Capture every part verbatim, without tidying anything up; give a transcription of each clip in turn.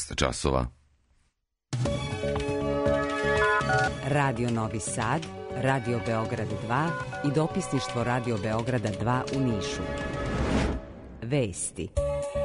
šest časova. Radio Novi Sad, Radio Beograd dva i dopisništvo Radio Beograda dva u Nišu. Vesti.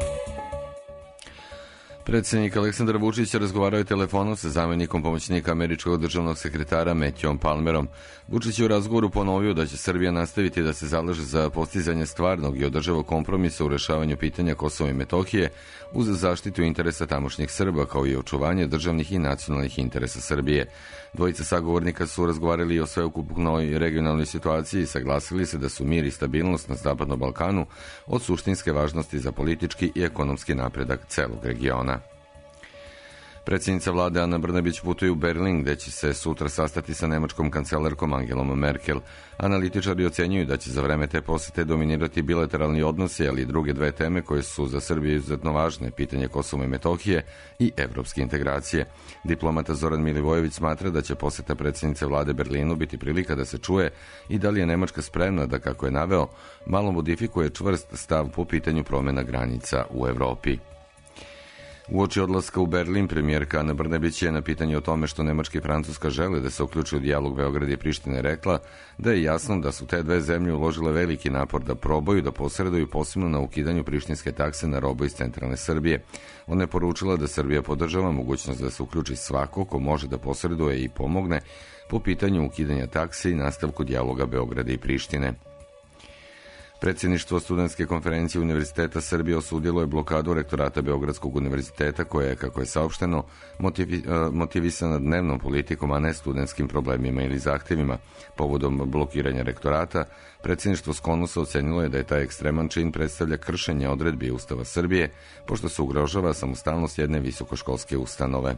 Predsjednik Aleksandar Vučić razgovarao je telefonom sa zamjenikom pomoćnika američkog državnog sekretara Matthewom Palmerom. Vučić je u razgovoru ponovio da će Srbija nastaviti da se zalaže za postizanje stvarnog i održavog kompromisa u rešavanju pitanja Kosova i Metohije uz zaštitu interesa tamošnjih Srba kao i očuvanje državnih i nacionalnih interesa Srbije. Dvojica sagovornika su razgovarali i o sveukupnoj regionalnoj situaciji i saglasili se da su mir i stabilnost na Zapadnom Balkanu od suštinske važnosti za politički i ekonomski napredak celog regiona. Predsjednica vlade Ana Brnabić putuje u Berlin, gde će se sutra sastati sa nemačkom kancelarkom Angelom Merkel. Analitičari ocenjuju da će za vreme te posete dominirati bilateralni odnosi, ali i druge dve teme koje su za Srbiju izuzetno važne, pitanje Kosova i Metohije i evropske integracije. Diplomata Zoran Milivojević smatra da će poseta predsjednice vlade Berlinu biti prilika da se čuje i da li je Nemačka spremna da, kako je naveo, malo modifikuje čvrst stav po pitanju promjena granica u Evropi. Uoči odlaska u Berlin, premijerka Ana Brnabić je na pitanje o tome što Nemačka i Francuska žele da se uključi u dijalog Beograda i Prištine rekla da je jasno da su te dve zemlje uložile veliki napor da probaju da posreduju posebno na ukidanju prištinske takse na robu iz centralne Srbije. Ona je poručila da Srbija podržava mogućnost da se uključi svako ko može da posreduje i pomogne po pitanju ukidanja takse i nastavku dijaloga Beograda i Prištine. Predsjedništvo studentske konferencije Univerziteta Srbije osudilo je blokadu rektorata Beogradskog univerziteta koja je, kako je saopšteno, motivi, motivisana dnevnom politikom, a ne studentskim problemima ili zahtjevima. Povodom blokiranja rektorata, predsjedništvo Skonusa ocenilo je da je taj ekstreman čin predstavlja kršenje odredbi Ustava Srbije, pošto se ugrožava samostalnost jedne visokoškolske ustanove.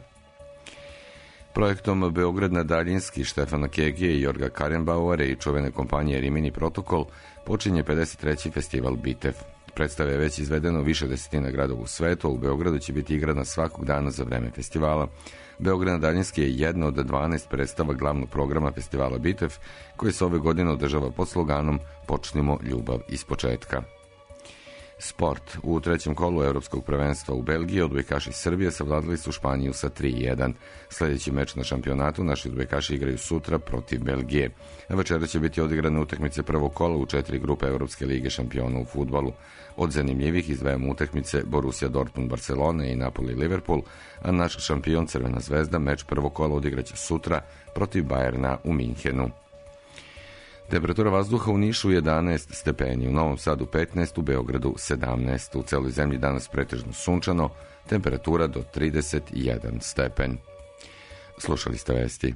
Projektom Beograd na daljinski Štefana Kegije i Jorga Karenbauera i čuvene kompanije Rimini Protokol počinje pedeset treći festival Bitev. Predstave je već izvedeno više desetina gradova u svetu, a u Beogradu će biti igrana svakog dana za vreme festivala. Beograd na daljinski je jedna od dvanaest predstava glavnog programa festivala Bitev, koji se ove godine održava pod sloganom Počnimo ljubav iz početka. Sport. U trećem kolu Evropskog prvenstva u Belgiji odbojkaši Srbije savladali su Španiju sa tri jedan. Sljedeći meč na šampionatu naši odbojkaši igraju sutra protiv Belgije. A večera će biti odigrane utakmice prvog kola u četiri grupe Evropske lige šampiona u fudbalu. Od zanimljivih izdvajamo utakmice Borussia Dortmund Barcelona i Napoli Liverpool, a naš šampion Crvena zvezda meč prvog kola odigraće sutra protiv Bajerna u Minhenu. Temperatura vazduha u Nišu jedanaest stepeni, u Novom Sadu petnaest, u Beogradu sedamnaest. U celoj zemlji danas pretežno sunčano, temperatura do trideset jedan stepen. Slušali ste vesti.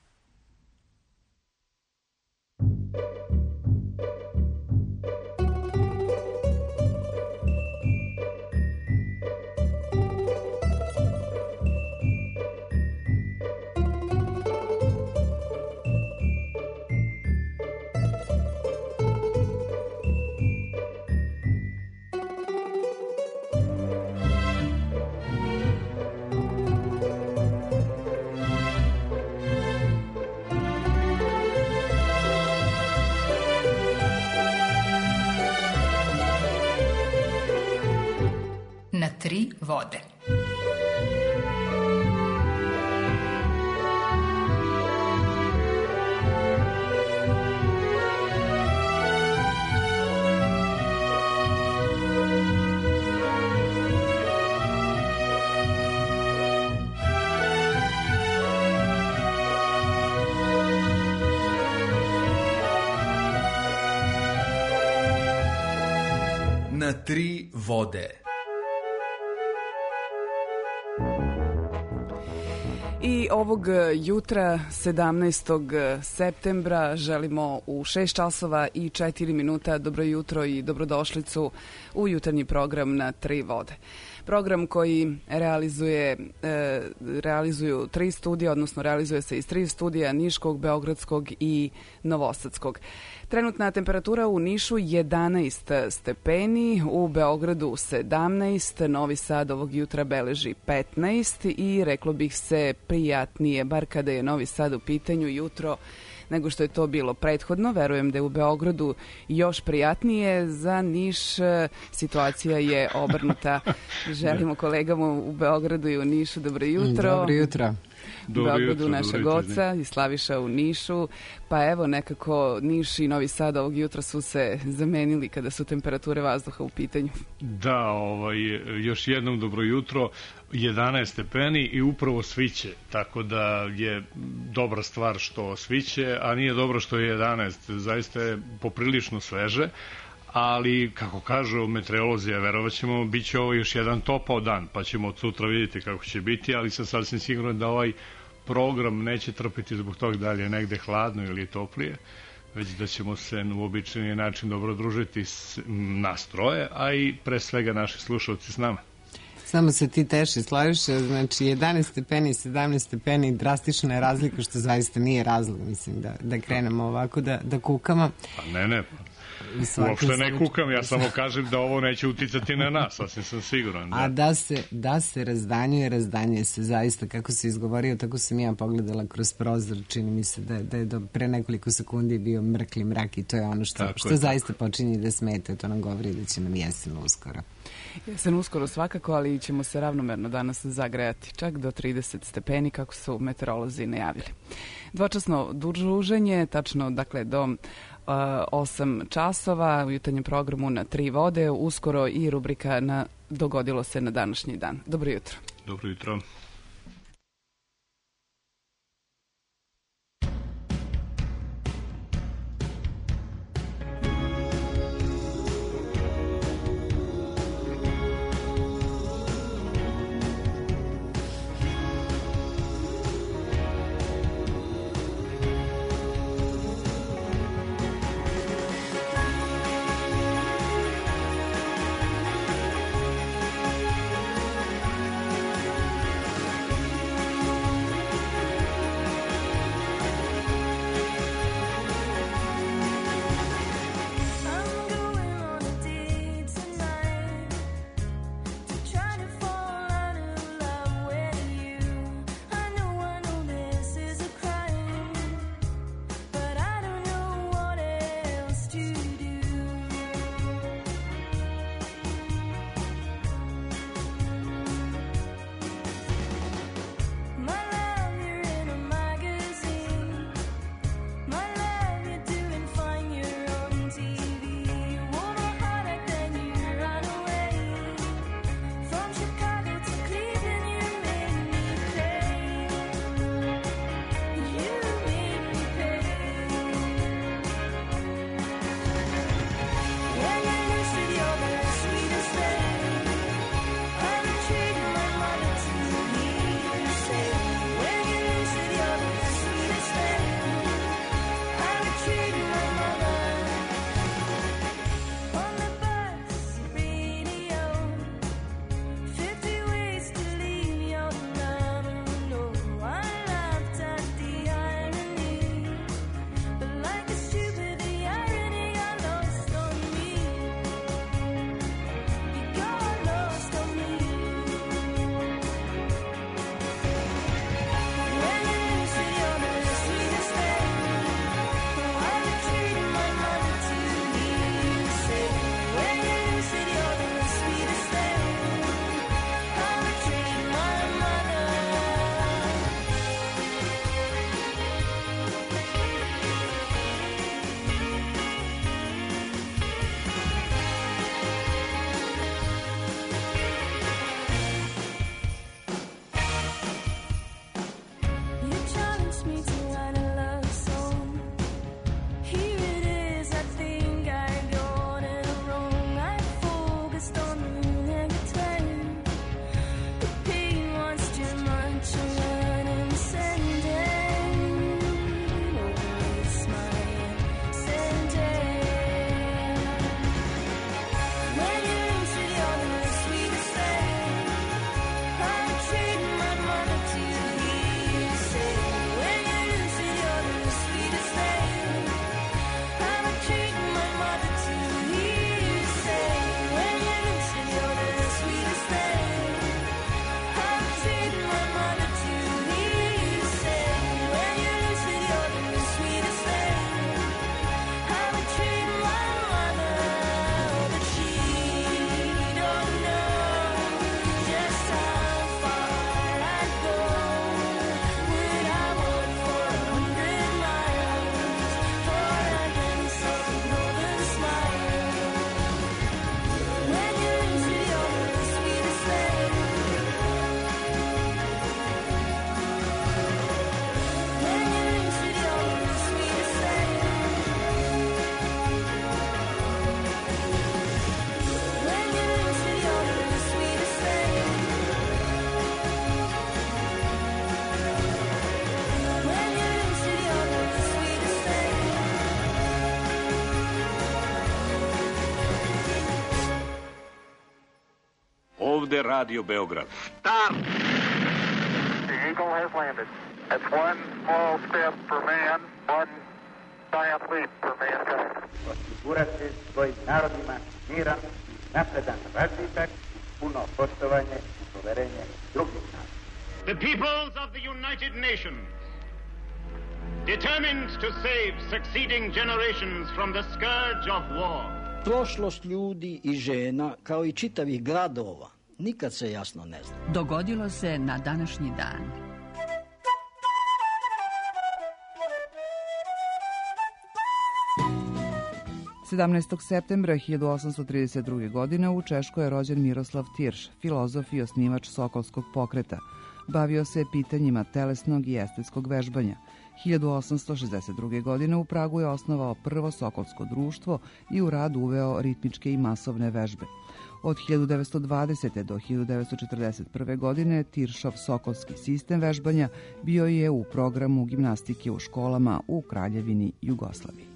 Na tri vode. Na tri vode. I ovog jutra, sedamnaestog septembra, želimo u šest časova i četiri minuta dobro jutro i dobrodošlicu u jutarnji program Na tri vode. Program koji realizuje, e, realizuju tri studija, odnosno realizuje se iz tri studija, Niškog, Beogradskog i Novosadskog. Trenutna temperatura u Nišu jedanaest stepeni, u Beogradu sedamnaest, Novi Sad ovog jutra beleži petnaest i reklo bih se prijatnije, bar kada je Novi Sad u pitanju, jutro nego što je to bilo prethodno. Verujem da je u Beogradu još prijatnije. Za Niš situacija je obrnuta. Želimo kolegama u Beogradu i u Nišu dobro jutro. Dobro jutro. U Beogradu naša Goca i Slaviša u Nišu. Pa evo, nekako Niš i Novi Sad ovog jutra su se zamenili kada su temperature vazduha u pitanju. Da, ovaj, još jednom dobro jutro. jedanaest stepeni i upravo sviće, tako da je dobra stvar što sviće, a nije dobro što je jedanaest. Zaista je poprilično sveže, ali kako kažu meteorolozi, a verovat ćemo, bit će ovo još jedan topao dan, pa ćemo od sutra vidjeti kako će biti, ali sam sasvim siguran da ovaj program neće trpiti zbog toga da li je negde hladno ili toplije, već da ćemo se u običajni način dobro družiti s nas troje, a i pre svega naši slušalci s nama. Samo se ti teši, Slaviša, znači jedanaest stepeni, sedamnaest stepeni, drastična je razlika, što zaista nije razlog, mislim, da, da krenemo ovako, da, da kukamo. Pa ne, ne, uopšte ne kukam, ja samo kažem da ovo neće uticati na nas, sasvim sam siguran. Da. A da se, da se razdanjuje, razdanjuje se zaista, kako se izgovorio, tako sam ja pogledala kroz prozor, čini mi se da, da je do pre nekoliko sekundi bio mrkli mrak i to je ono što, što je, zaista počinje da smeta, to nam govori da će nam jesen uskoro. Jesen uskoro svakako, ali ćemo se ravnomerno danas zagrejati, čak do trideset stepeni, kako su meteorolozi najavili. Dvočasno druženje, tačno dakle do osam časova u jutarnjem programu na Tri vode, uskoro i rubrika na Dogodilo se na današnji dan. Dobro jutro. Dobro jutro. ovde Radio Beograd. Start! The Eagle has landed. That's one small step for man, one giant leap for mankind. Osigurati svojim narodima miran, napredan razvitak, puno poštovanje i poverenje drugih naroda. The peoples of the United Nations, determined to save succeeding generations from the scourge of war. Prošlost ljudi i žena, kao i čitavih gradova, nikad se jasno ne zna. Dogodilo se na današnji dan. sedamnaestog septembra hiljadu osamsto trideset druge. godine u Češkoj je rođen Miroslav Tirš, filozof i osnivač Sokolskog pokreta. Bavio se pitanjima telesnog i estetskog vežbanja. hiljadu osamsto šezdeset druge. godine u Pragu je osnovao prvo Sokolsko društvo i u rad uveo ritmičke i masovne vežbe. Od hiljadu devetsto dvadesete. do hiljadu devetsto četrdeset prve. godine Tiršov Sokolski sistem vežbanja bio je u programu gimnastike u školama u Kraljevini Jugoslaviji.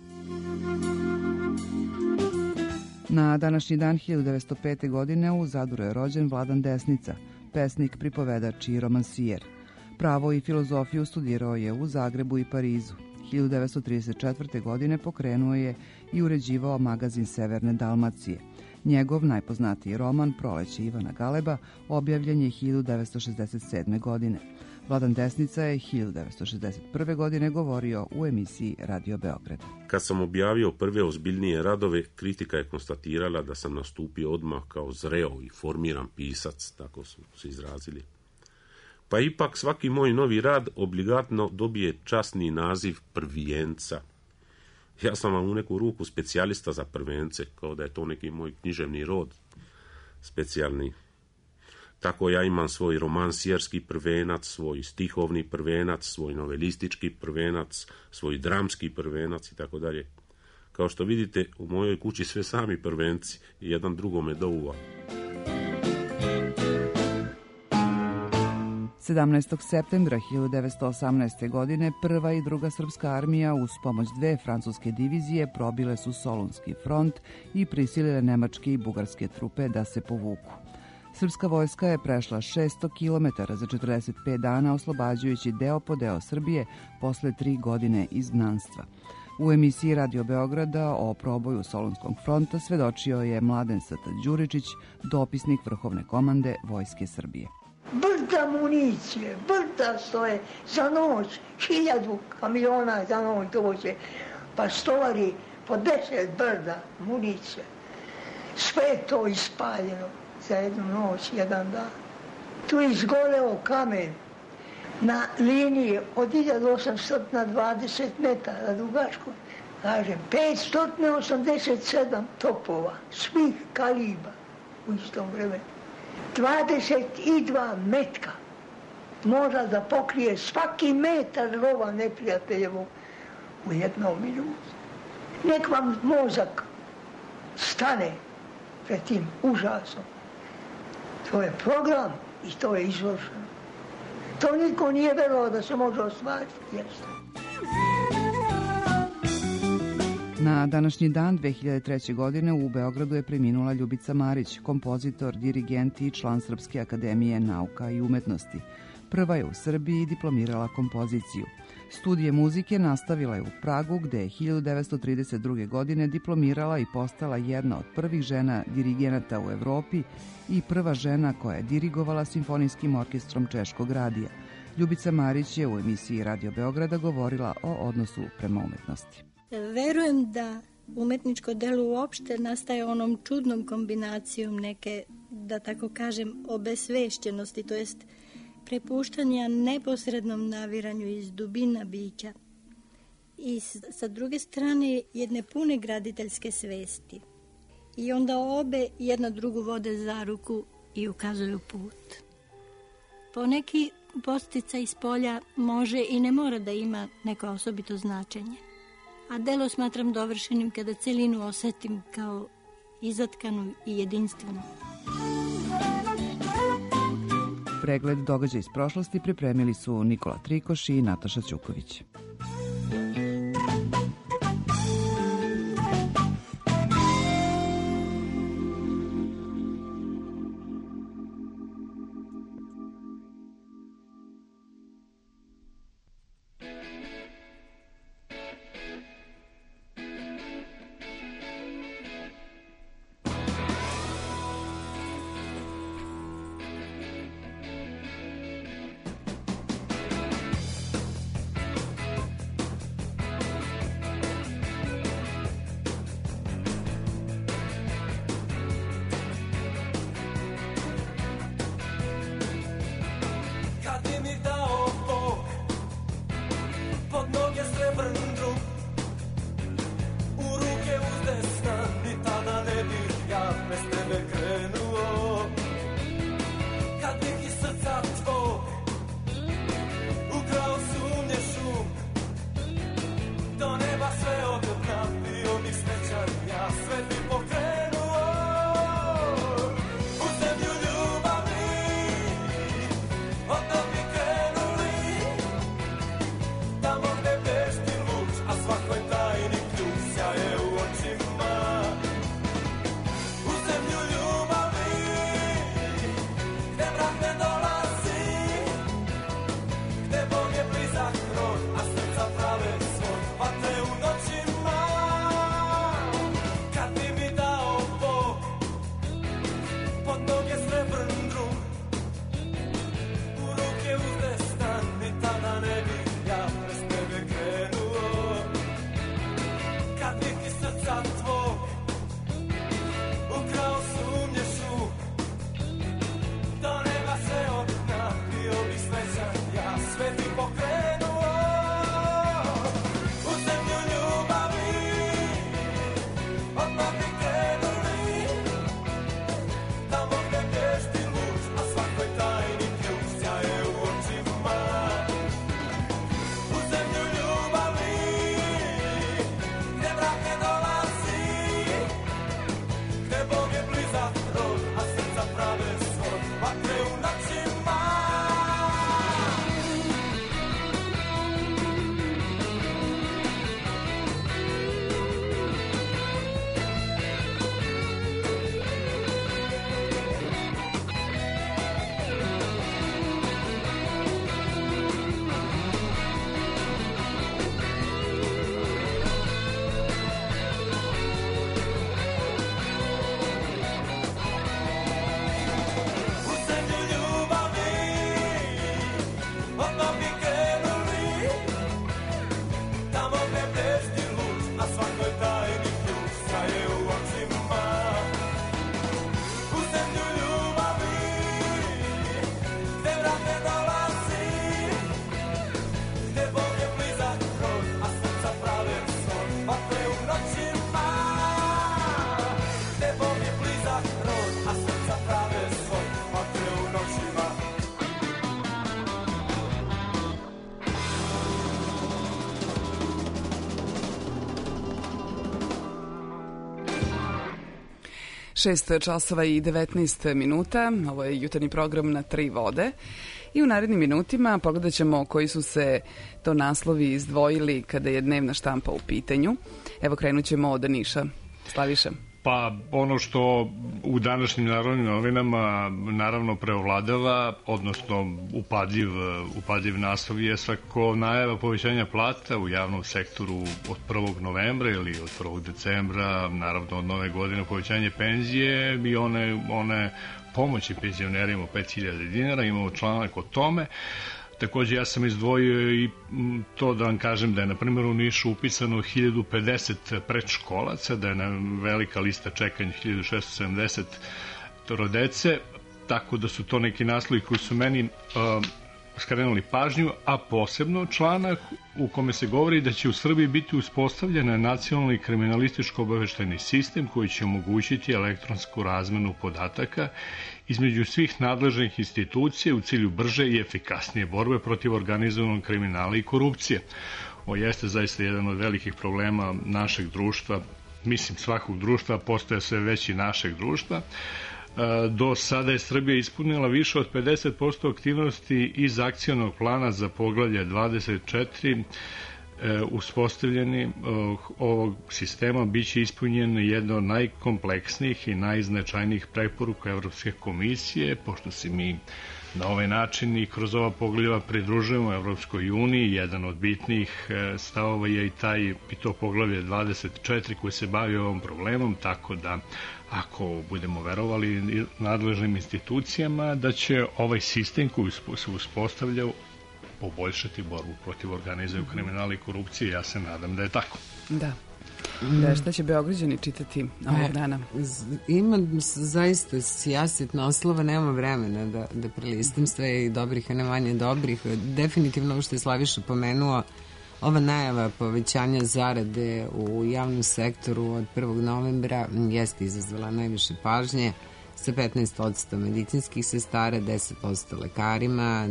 Na današnji dan hiljadu devetsto pete. godine u Zadru je rođen Vladan Desnica, pesnik, pripovedač i romansijer. Pravo i filozofiju studirao je u Zagrebu i Parizu. hiljadu devetsto trideset četvrte. godine pokrenuo je i uređivao magazin Severne Dalmacije. Njegov najpoznatiji roman Proleće Ivana Galeba objavljen je hiljadu devetsto šezdeset sedme. godine. Vladan Desnica je hiljadu devetsto šezdeset prve. godine govorio u emisiji Radio Beograd. Kad sam objavio prve ozbiljnije radove, kritika je konstatirala da sam nastupio odmah kao zreo i formiran pisac, tako su se izrazili. Pa ipak svaki moj novi rad obligatno dobije časni naziv prvijenca. Ja sam vam u neku ruku specijalista za prvence, kao da je to neki moj književni rod specijalni. Tako ja imam svoj romansijerski prvenac, svoj stihovni prvenac, svoj novelistički prvenac, svoj dramski prvenac i tako dalje. Kao što vidite, u mojoj kući sve sami prvenci i jedan drugome do uva. sedamnaestog septembra hiljadu devetsto osamnaeste. godine prva i druga srpska armija uz pomoć dve francuske divizije probile su Solunski front i prisilile nemačke i bugarske trupe da se povuku. Srpska vojska je prešla šesto kilometara za četrdeset pet dana, oslobađajući deo po deo Srbije posle tri godine izgnanstva. U emisiji Radio Beograda o proboju Solunskog fronta svedočio je Mladen S T Đuričić, dopisnik Vrhovne komande Vojske Srbije. Brda municije, brda stoje za noć, hiljadu kamiona za noć dođe, pa stovari po deset brda municije. Sve je to ispaljeno za jednu noć, jedan dan. Tu je izgoreo kamen na liniji od hiljadu osamsto dvadeset metara dugačko, kažem, petsto osamdeset sedam topova, svih kaliba u istom vremenu. dvadeset dva metka mora da pokrije svaki metar rova neprijateljevo u jednom minutu. Nek vam mozak stane pred tim užasom. To je program i to je izvršeno. To niko nije verovao da se može ostvariti. Jeste. Na današnji dan dve hiljade treće. godine u Beogradu je preminula Ljubica Marić, kompozitor, dirigent i član Srpske akademije nauka i umetnosti. Prva je u Srbiji diplomirala kompoziciju. Studije muzike nastavila je u Pragu, gde je hiljadu devetsto trideset druge. godine diplomirala i postala jedna od prvih žena dirigenata u Evropi i prva žena koja je dirigovala simfonijskim orkestrom Češkog radija. Ljubica Marić je u emisiji Radio Beograda govorila o odnosu prema umetnosti. Verujem da umetničko delo uopšte nastaje onom čudnom kombinacijom neke, da tako kažem, obesvešćenosti, to jest prepuštanja neposrednom naviranju iz dubina bića i sa druge strane jedne pune graditeljske svesti. I onda obe jedna drugu vode za ruku i ukazuju put. Poneki posticaj iz polja može i ne mora da ima neko osobito značenje. A delo smatram dovršenim kada celinu osetim kao izatkanu i jedinstvenu. Pregled događaja iz prošlosti pripremili su Nikola Trikoš i Nataša Ćuković. šest časova i devetnaest minuta. Ovo je jutarnji program na tri vode. I u narednim minutima pogledat ćemo koji su se to naslovi izdvojili kada je dnevna štampa u pitanju. Evo, krenut ćemo od Niša. Slaviša. Pa ono što u današnjim narodnim novinama naravno preovladava, odnosno upadljiv, upadljiv naslov je svako najava povećanja plata u javnom sektoru od prvog novembra ili od prvog decembra, naravno od nove godine povećanje penzije i one, one pomoći penzionerima pet hiljada dinara, imamo članak o tome. Takođe ja sam izdvojio i to da vam kažem da je na primjer u Nišu upisano hiljadu pedeset predškolaca, da je na velika lista čekanja hiljadu šesto sedamdeset dece, tako da su to neki naslovi koji su meni uh, skrenuli pažnju, a posebno članak u kome se govori da će u Srbiji biti uspostavljen nacionalni kriminalističko-obaveštajni sistem koji će omogućiti elektronsku razmenu podataka između svih nadležnih institucija u cilju brže i efikasnije borbe protiv organizovanog kriminala i korupcije. Ovo jeste zaista jedan od velikih problema našeg društva, mislim svakog društva, postaje sve veći našeg društva. Do sada je Srbija ispunila više od pedeset posto aktivnosti iz akcionog plana za poglavlje dvadeset četiri. Uspostavljeni ovog sistema biće ispunjen jedno od najkompleksnijih i najznačajnijih preporuka Evropske komisije, pošto se mi na ovaj način i kroz ova poglavlja pridružujemo Evropskoj uniji. Jedan od bitnijih stavova je i taj i to poglavlje dvadeset četiri koji se bavi ovom problemom, tako da ako budemo verovali nadležnim institucijama da će ovaj sistem koji se uspostavlja poboljšati borbu protiv organizovanog kriminala i korupcije. Ja se nadam da je tako. Da. Da, šta će Beograđani čitati ovog dana? Ima zaista sijaset naslova, nema vremena da, da prelistim sve i dobrih, a ne manje dobrih. Definitivno ovo što je Slaviša pomenuo, ova najava povećanja zarade u javnom sektoru od prvog novembra jeste izazvala najviše pažnje, sa petnaest posto medicinskih sestara, deset posto lekarima,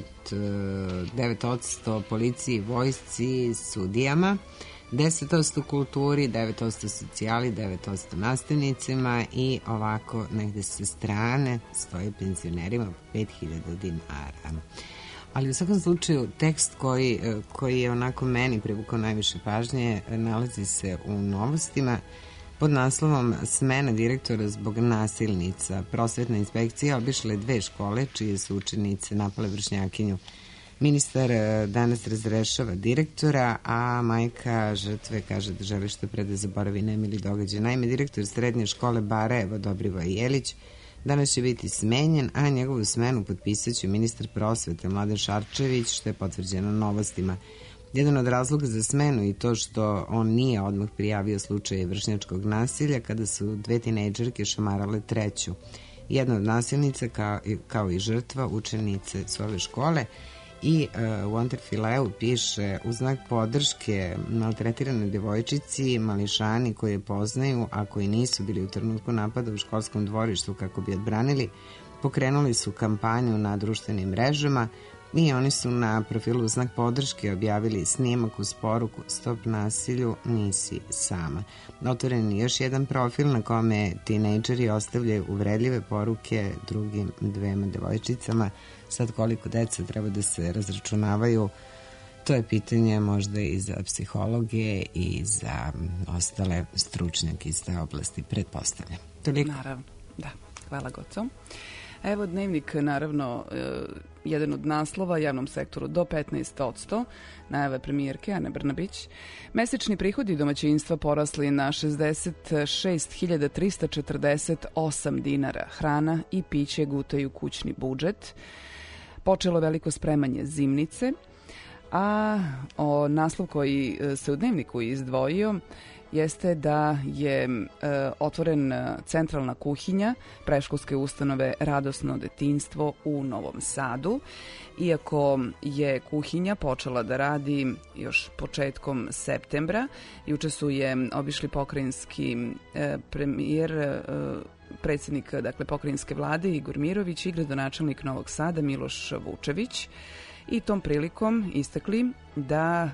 devet posto policiji, vojsci, sudijama, deset posto kulturi, devet posto socijali, devet posto nastavnicima i ovako negde sa strane stoje penzionerima pet hiljada dinara. Ali u svakom slučaju tekst koji, koji je onako meni privukao najviše pažnje nalazi se u Novostima pod naslovom Smena direktora zbog nasilnica. Prosvetna inspekcija obišla je dve škole čije su učenice napale vršnjakinju. Ministar danas razrešava direktora, a majka žrtve kaže da želi što pre da zaboravi nemili događaj. Naime, direktor srednje škole Barajevo Dobrivoje Jelić danas će biti smenjen, a njegovu smenu potpisaće ministar prosvete Mladen Šarčević, što je potvrđeno Novostima. Jedan od razloga za smenu i to što on nije odmah prijavio slučaj vršnjačkog nasilja kada su dve tinejdžerke šamarale treću. Jedna od nasilnica kao, kao i žrtva učenice s ove škole i uh, u Anterfileu piše u znak podrške maltretiranoj devojčici mališani koji je poznaju, a koji nisu bili u trenutku napada u školskom dvorištu kako bi odbranili, pokrenuli su kampanju na društvenim mrežama i oni su na profilu u znak podrške objavili snimak uz poruku Stop nasilju, nisi sama. Otvoren je još jedan profil na kome tinejdžeri ostavljaju uvredljive poruke drugim dvema devojčicama. Sad koliko deca treba da se razračunavaju, to je pitanje možda i za psihologe i za ostale stručnjake iz te oblasti, pretpostavljam. Toliko. Naravno, da. Hvala, Goco. Evo dnevnik, naravno, jedan od naslova javnom sektoru do petnaest posto, najave premijerke Ane Brnabić. Mesečni prihodi domaćinstva porasli na šezdeset šest hiljada trista četrdeset osam dinara. Hrana i piće gutaju kućni budžet. Počelo veliko spremanje zimnice, a o naslov koji se u dnevniku izdvojio jeste da je e, otvoren centralna kuhinja predškolske ustanove Radosno detinjstvo u Novom Sadu. Iako je kuhinja počela da radi još početkom septembra, juče su je obišli pokrajinski e, premijer, e, predsjednik dakle, pokrajinske vlade Igor Mirović i gradonačelnik Novog Sada Miloš Vučević i tom prilikom istakli da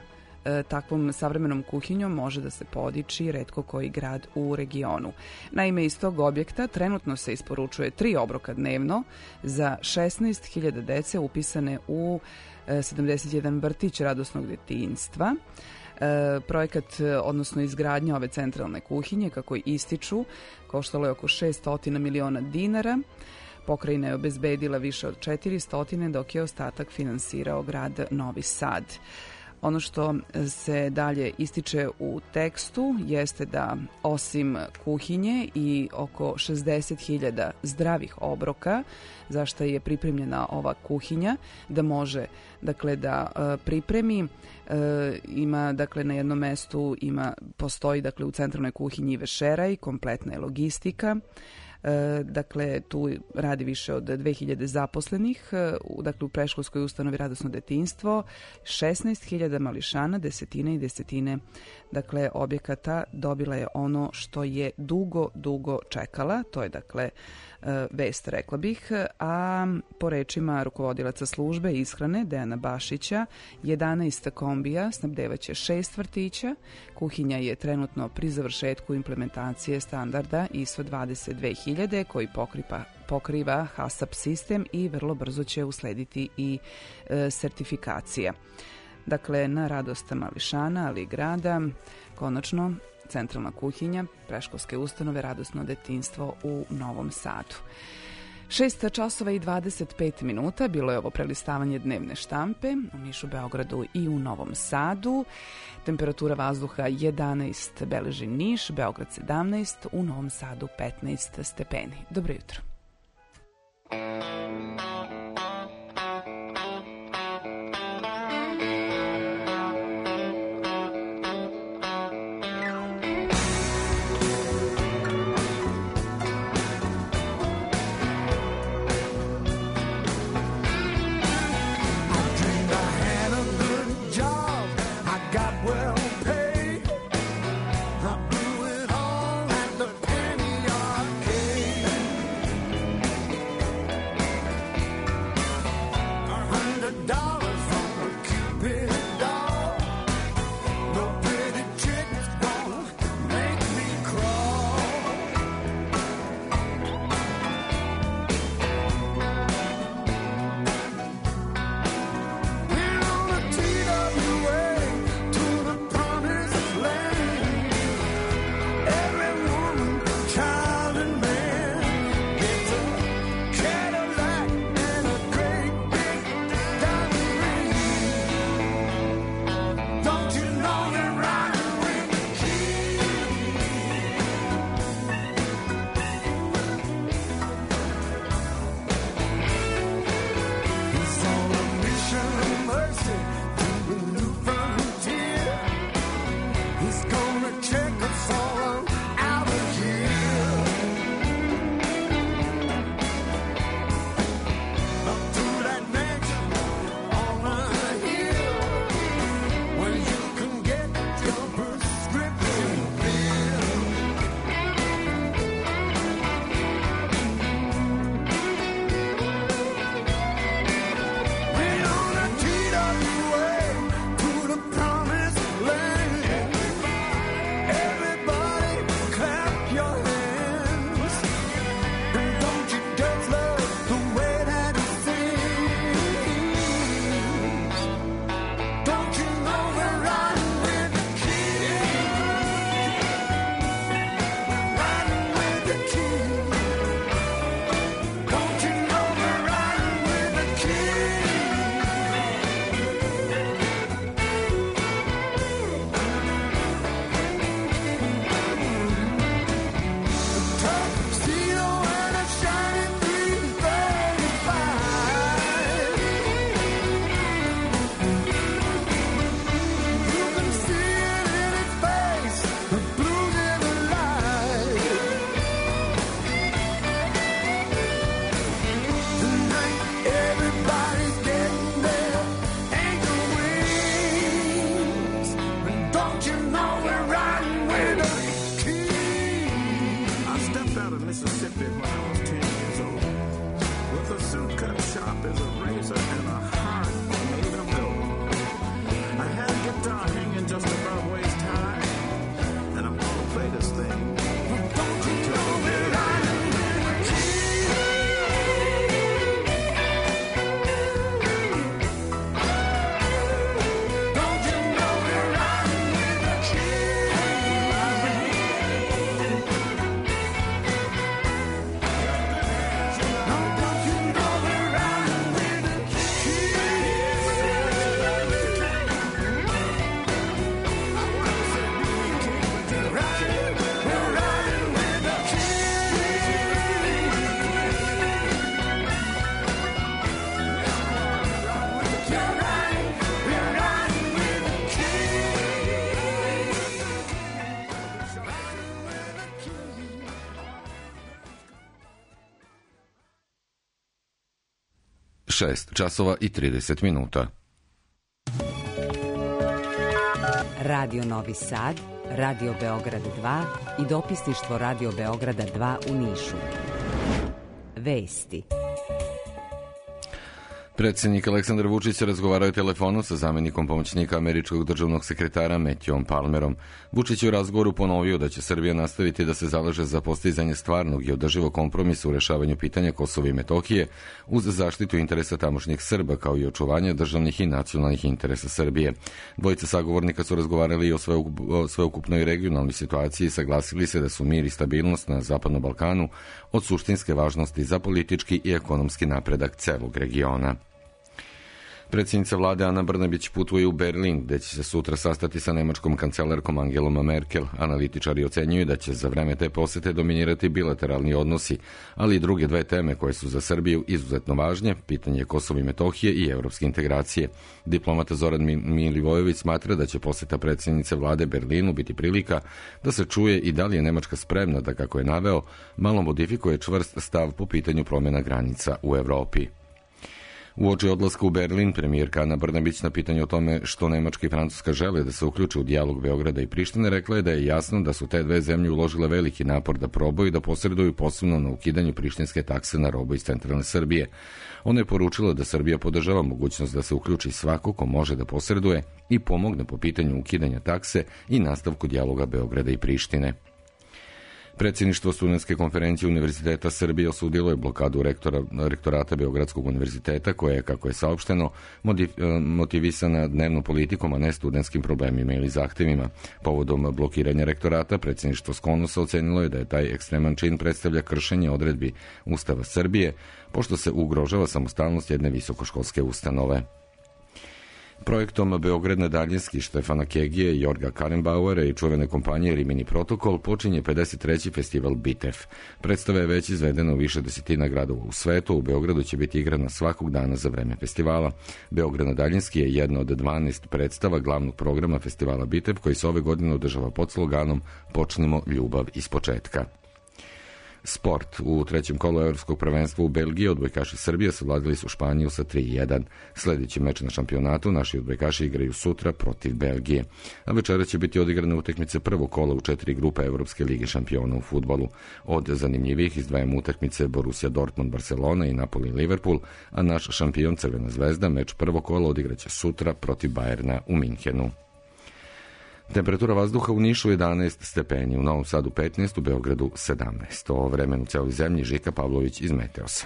e, takvom savremenom kuhinjom može da se podiči retko koji grad u regionu. Naime, iz tog objekta trenutno se isporučuje tri obroka dnevno za šesnaest hiljada dece upisane u e, sedamdeset jedan vrtić radosnog detinjstva. E, projekat, odnosno izgradnja ove centralne kuhinje, kako ističu, koštalo je oko šesto miliona dinara. Pokrajina je obezbedila više od četiristo, dok je ostatak finansirao grad Novi Sad. Ono što se dalje ističe u tekstu jeste da osim kuhinje i oko šezdeset hiljada zdravih obroka, za što je pripremljena ova kuhinja, da može dakle da e, pripremi, e, ima dakle na jednom mestu ima postoji dakle u centralnoj kuhinji vešeraj, kompletna je logistika. E, dakle, tu radi više od dve hiljade zaposlenih, e, dakle u predškolskoj ustanovi Radosno detinjstvo, šesnaest hiljada mališana, desetine i desetine dakle objekata dobila je ono što je dugo, dugo čekala, to je dakle e, vest, rekla bih, a po rečima rukovodilaca službe ishrane Dejana Bašića, jedanaest kombija snabdevaće šest vrtića, kuhinja je trenutno pri završetku implementacije standarda I S O dvadeset dve hiljade koji pokriva, pokriva HACCP sistem i vrlo brzo će uslediti i e, sertifikacija. Dakle, na radost mališana, ali i grada, konačno centralna kuhinja predškolske ustanove Radosno detinjstvo u Novom Sadu. šest časova i dvadeset pet minuta bilo je ovo prelistavanje dnevne štampe u Nišu, Beogradu I u Novom Sadu. Temperatura vazduha jedanaest beleži Niš, Beograd sedamnaest, u Novom Sadu petnaest stepeni. Dobro jutro. šest časova i trideset minuta. Radio Novi Sad, Radio Beograd dva i dopisništvo Radio Beograda dva u Nišu. Vesti. Predsjednik Aleksandar Vučić razgovarao je telefonu sa zamjenikom pomoćnika američkog državnog sekretara Matthewom Palmerom. Vučić je u razgovoru ponovio da će Srbija nastaviti da se zalaže za postizanje stvarnog i održivog kompromisa u rešavanju pitanja Kosova i Metohije uz zaštitu interesa tamošnjih Srba kao i očuvanje državnih i nacionalnih interesa Srbije. Dvojica sagovornika su razgovarali i o sveukupnoj regionalnoj situaciji i saglasili se da su mir i stabilnost na Zapadnom Balkanu od suštinske važnosti za politički i ekonomski napredak celog regiona. Predsjednica vlade Ana Brnabić putuje u Berlin, gde će se sutra sastati sa nemačkom kancelarkom Angelom Merkel. Analitičari ocenjuju da će za vreme te posete dominirati bilateralni odnosi, ali i druge dve teme koje su za Srbiju izuzetno važne, pitanje Kosova i Metohije i evropske integracije. Diplomata Zoran Milivojević smatra da će poseta predsjednice vlade Berlinu biti prilika da se čuje i da li je Nemačka spremna da, kako je naveo, malo modifikuje čvrst stav po pitanju promjena granica u Evropi. Uoči odlaska u Berlin, premijerka Ana Brnabić na pitanje o tome što Nemačka i Francuska žele da se uključe u dijalog Beograda i Prištine rekla je da je jasno da su te dve zemlje uložile veliki napor da probaju da posreduju posebno na ukidanju prištinske takse na robu iz centralne Srbije. Ona je poručila da Srbija podržava mogućnost da se uključi svako ko može da posreduje i pomogne po pitanju ukidanja takse i nastavku dijaloga Beograda i Prištine. Predsjedništvo Studentske konferencije Univerziteta Srbije osudilo je blokadu rektora, rektorata Beogradskog univerziteta koja je, kako je saopšteno, motivisana dnevnom politikom, a ne studentskim problemima ili zahtevima. Povodom blokiranja rektorata, predsjedništvo Skonusa ocenilo je da je taj ekstreman čin predstavlja kršenje odredbi Ustava Srbije, pošto se ugrožava samostalnost jedne visokoškolske ustanove. Projektom Beograd na daljinski Štefana Kegije, Jorga Karenbauera i čuvene kompanije Rimini Protokol počinje pedeset treći festival Bitev. Predstava je već izvedena u više desetina gradova u svetu, u Beogradu će biti igrana svakog dana za vreme festivala. Beograd na daljinski je jedna od dvanaest predstava glavnog programa festivala Bitev koji se ove godine održava pod sloganom Počnimo ljubav iz početka. Sport. U trećem kolu evropskog prvenstva u Belgiji odbojkaši Srbije savladali su Španiju sa tri jedan. Sljedeći meč na šampionatu naši odbojkaši igraju sutra protiv Belgije. A večera će biti odigrane utakmice prvog kola u četiri grupe Evropske lige šampiona u fudbalu. Od zanimljivih izdvajamo utakmice Borussia Dortmund, Barcelona i Napoli Liverpool, a naš šampion Crvena zvezda meč prvog kola odigraće sutra protiv Bajerna u Minhenu. Temperatura vazduha u Nišu jedanaest stepeni, u Novom Sadu petnaest, u Beogradu sedamnaest. O vremenu u celoj zemlji Žika Pavlović iz Meteosa.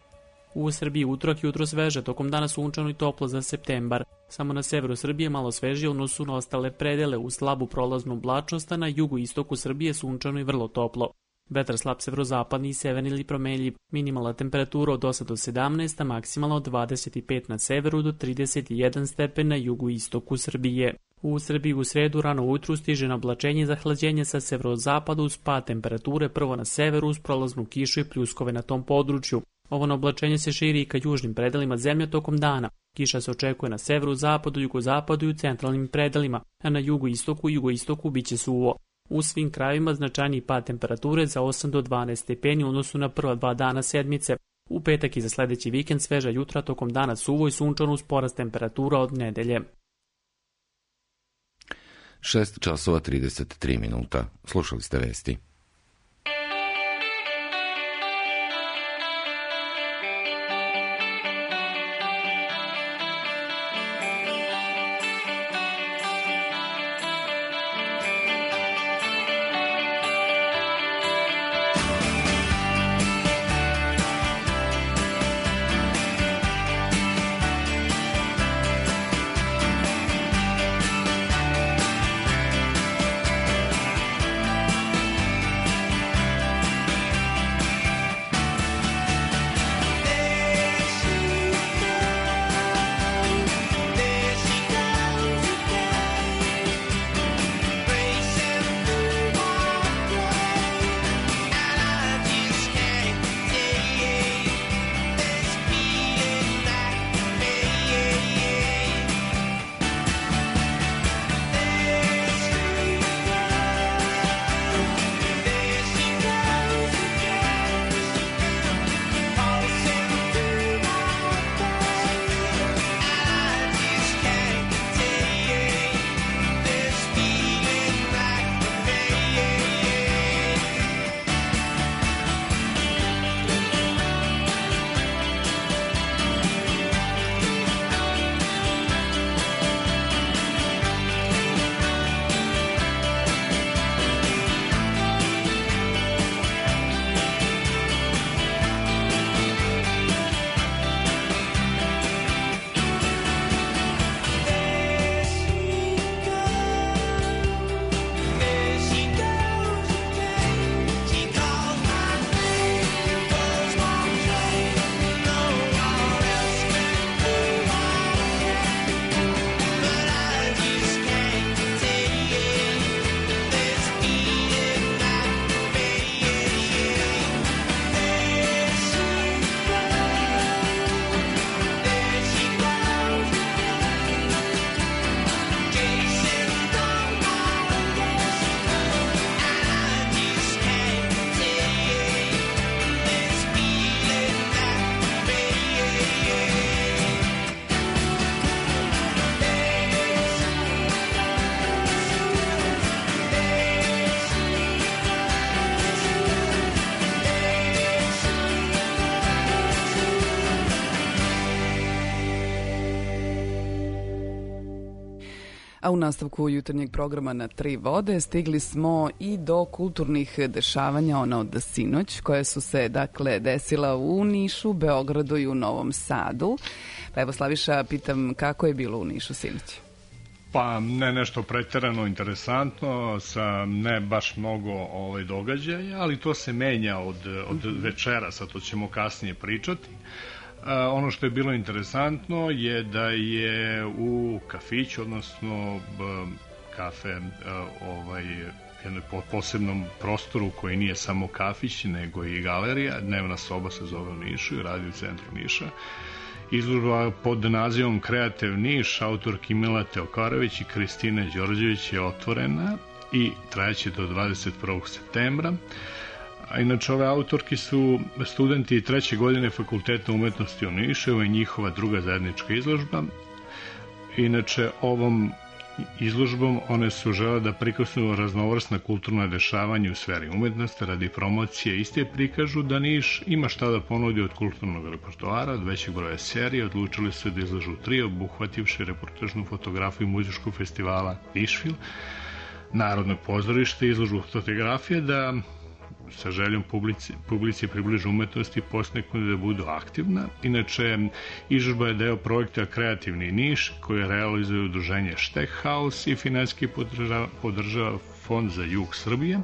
U Srbiji utorak jutro sveže, tokom dana sunčano i toplo za septembar. Samo na severu Srbije malo svežije u odnosu na ostale predele, u slabu prolaznu oblačnost, a na jugu i istoku Srbije sunčano i vrlo toplo. Vetar slab severozapadni i severni ili promenljiv. Minimalna temperatura od osam do sedamnaest, a maksimalna od dvadeset pet na severu do trideset jedan stepen na jugu i istoku Srbije. U Srbiji u sredu rano ujutru stiže na oblačenje i zahlađenje sa severozapadu uz pad temperature prvo na severu uz prolaznu kišu i pljuskove na tom području. Ovo na oblačenje se širi i ka južnim predelima zemlje tokom dana. Kiša se očekuje na severu, zapadu, jugozapadu i u centralnim predelima, a na jugu istoku i jugoistoku biće suvo. U svim krajevima značajniji pad temperature za osam do dvanaest stepeni u odnosu na prva dva dana sedmice. U petak i za sljedeći vikend sveža jutra tokom dana suvo i sunčano uz porast temperatura od nedelje. šest časova trideset tri minuta. Slušali ste vesti. A u nastavku jutarnjeg programa Na tri vode stigli smo i do kulturnih dešavanja, ona od sinoć, koje su se dakle desila u Nišu, Beogradu i u Novom Sadu. Pa evo Slaviša, pitam kako je bilo u Nišu sinoć? Pa ne nešto preterano interesantno, sa ne baš mnogo ovaj, događaja, ali to se menja od, od večeras, a to ćemo kasnije pričati. A, ono što je bilo interesantno je da je u kafiću, odnosno b, kafe, a, ovaj, jednoj posebnom prostoru koji nije samo kafić, nego i galerija, dnevna soba se zove u Nišu i radi u centru Niša. Izložba pod nazivom Kreativ Niš, autorki Mila Teokarović i Kristine Đorđević je otvorena i trajeće do dvadeset prvog septembra. A inače, ove autorki su studenti treće godine Fakulteta umetnosti u Nišu, ovo je njihova druga zajednička izložba. Inače, ovom izložbom one su žele da prikazuju raznovrsna kulturna dešavanja u sferi umetnosti, radi promocije iste prikažu da Niš ima šta da ponudi od kulturnog repertoara, od većeg broja serije, odlučili su da izlažu tri, obuhvativši reportažnu fotografiju muzičkog festivala Nišfil, Narodnog pozorišta, izložbu fotografije, da sa željom publici, publici približu umetnosti i posteknu da budu aktivna. Inače, izložba je deo projekta Kreativni Niš, koji realizuje udruženje Šteh House i financijski podržava, podržava Fond za jug Srbije.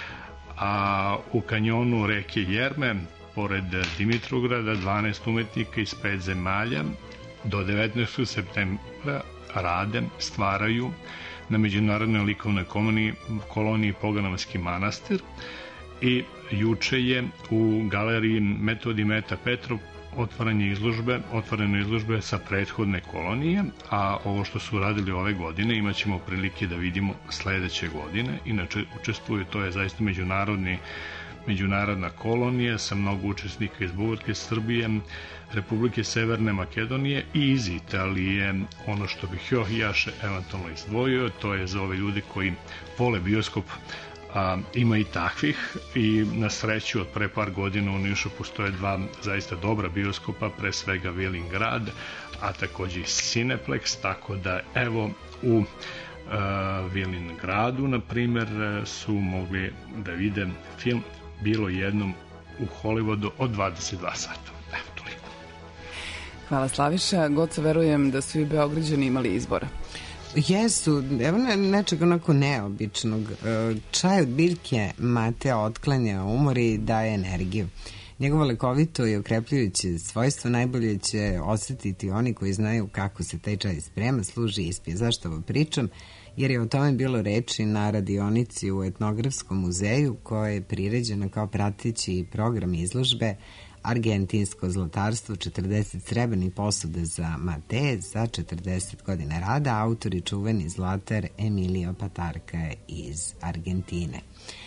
A u kanjonu reke Jerme, pored Dimitrovgrada, dvanaest umetnika iz pet zemalja do devetnaestog septembra rade, stvaraju na Međunarodnoj likovnoj koloniji, koloniji Poganamski manastir. I juče je u galeriji Metodi Meta Petrov otvaranje izložbe, otvorene izložbe sa prethodne kolonije, a ovo što su radili ove godine imat ćemo prilike da vidimo sledeće godine. Inače, učestvuju, to je zaista međunarodni međunarodna kolonija sa mnogo učesnika iz Bugarske, Srbije, Republike Severne Makedonije i iz Italije. Ono što bih još jaše eventualno izdvojio, to je za ove ljudi koji vole bioskop. A, ima i takvih i na sreću od pre par godina u Nišu postoje dva zaista dobra bioskopa, pre svega Vilingrad, a takođe i Cineplex, tako da evo u a, Vilingradu, na primer, su mogli da vide film Bilo jednom u Hollywoodu od dvadeset dva sata. Evo, toliko. Hvala Slaviša, Goca, verujem da su i Beograđani imali izbora. Jesu, evo ne, nečeg onako neobičnog. Čaj od biljke mate otklanja umor i daje energiju. Njegovo lekovito i okrepljujuće svojstvo najbolje će osetiti oni koji znaju kako se taj čaj sprema, služi i ispije. Zašto ovo pričam? Jer je o tome bilo reči na radionici u Etnografskom muzeju, koja je priređena kao prateći program izložbe Argentinsko zlatarstvo, četrdeset srebrnih posuda za mate za četrdeset godina rada, autor i čuveni zlatar Emilio Patarka iz Argentine.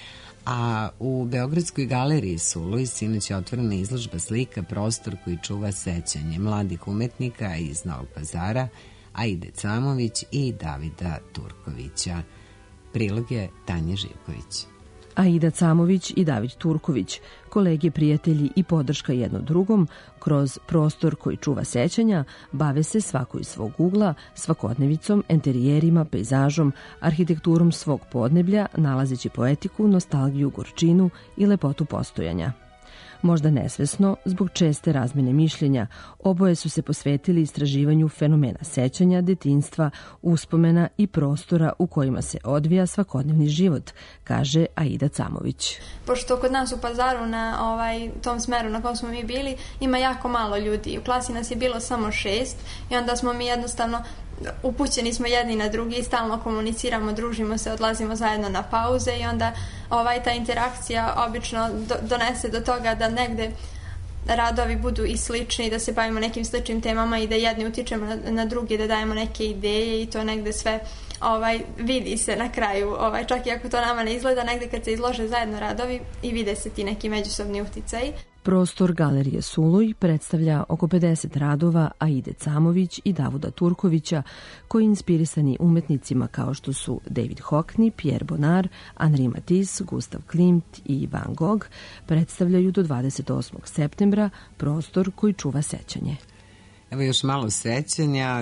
A u Beogradskoj galeriji Suluj sinoć je otvorena izložba slika Prostor koji čuva sećanje mladih umetnika iz Novog Pazara, Aide Camović i Davida Turkovića. Prilog je Tanja Živković. Aida Camović i David Turković, kolege, prijatelji i podrška jedno drugom, kroz prostor koji čuva sećanja, bave se svako iz svog ugla, svakodnevicom, enterijerima, pejzažom, arhitekturom svog podneblja, nalazeći poetiku, nostalgiju, gorčinu i lepotu postojanja. Možda nesvesno, zbog česte razmene mišljenja, oboje su se posvetili istraživanju fenomena sećanja, detinjstva, uspomena i prostora u kojima se odvija svakodnevni život, kaže Aida Camović. Pošto kod nas u Pazaru na ovaj, tom smeru na kom smo mi bili ima jako malo ljudi. U klasi nas je bilo samo šest i onda smo mi jednostavno upućeni smo jedni na drugi i stalno komuniciramo, družimo se, odlazimo zajedno na pauze i onda ovaj, ta interakcija obično do, donese do toga da negde radovi budu i slični, da se bavimo nekim sličnim temama i da jedni utičemo na, na drugi, da dajemo neke ideje i to negde sve ovaj, vidi se na kraju, ovaj, čak i ako to nama ne izgleda, negde kad se izlože zajedno radovi i vide se ti neki međusobni uticaji. Prostor galerije Suluj predstavlja oko pedeset radova Aide Camović i Davuda Turkovića, koji inspirisani umetnicima kao što su David Hockney, Pierre Bonnard, Henri Matisse, Gustav Klimt i Van Gogh, predstavljaju do dvadeset osmog septembra prostor koji čuva sećanje. Evo još malo sećanja.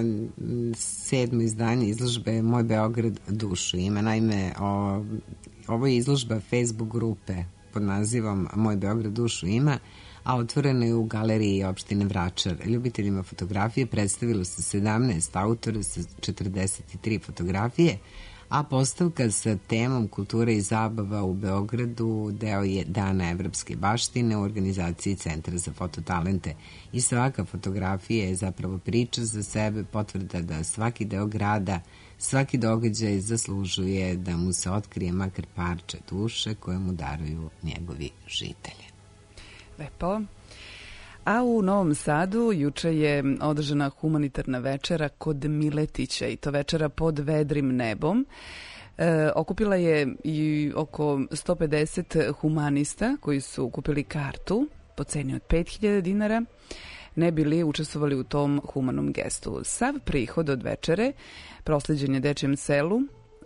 Sedmo izdanje izložbe Moj Beograd dušu ima. Naime, o, ovo je izložba Facebook grupe pod nazivom Moj Beograd dušu ima, a otvoreno je u galeriji opštine Vračar. Ljubiteljima fotografije predstavilo se sedamnaest autora sa četrdeset tri fotografije, a postavka sa temom kultura i zabava u Beogradu deo je Dana evropske baštine u organizaciji Centra za fototalente. I svaka fotografija je zapravo priča za sebe, potvrda da svaki deo grada, svaki događaj zaslužuje da mu se otkrije makar parče duše koje mu daruju njegovi žitelji. Lepo. A u Novom Sadu juče je održana humanitarna večera kod Miletića i to večera pod vedrim nebom. E, okupila je i oko sto pedeset humanista koji su kupili kartu po ceni od pet hiljada dinara, ne bili učestvovali u tom humanom gestu. Sav prihod od večere prosleđen je Dečijem selu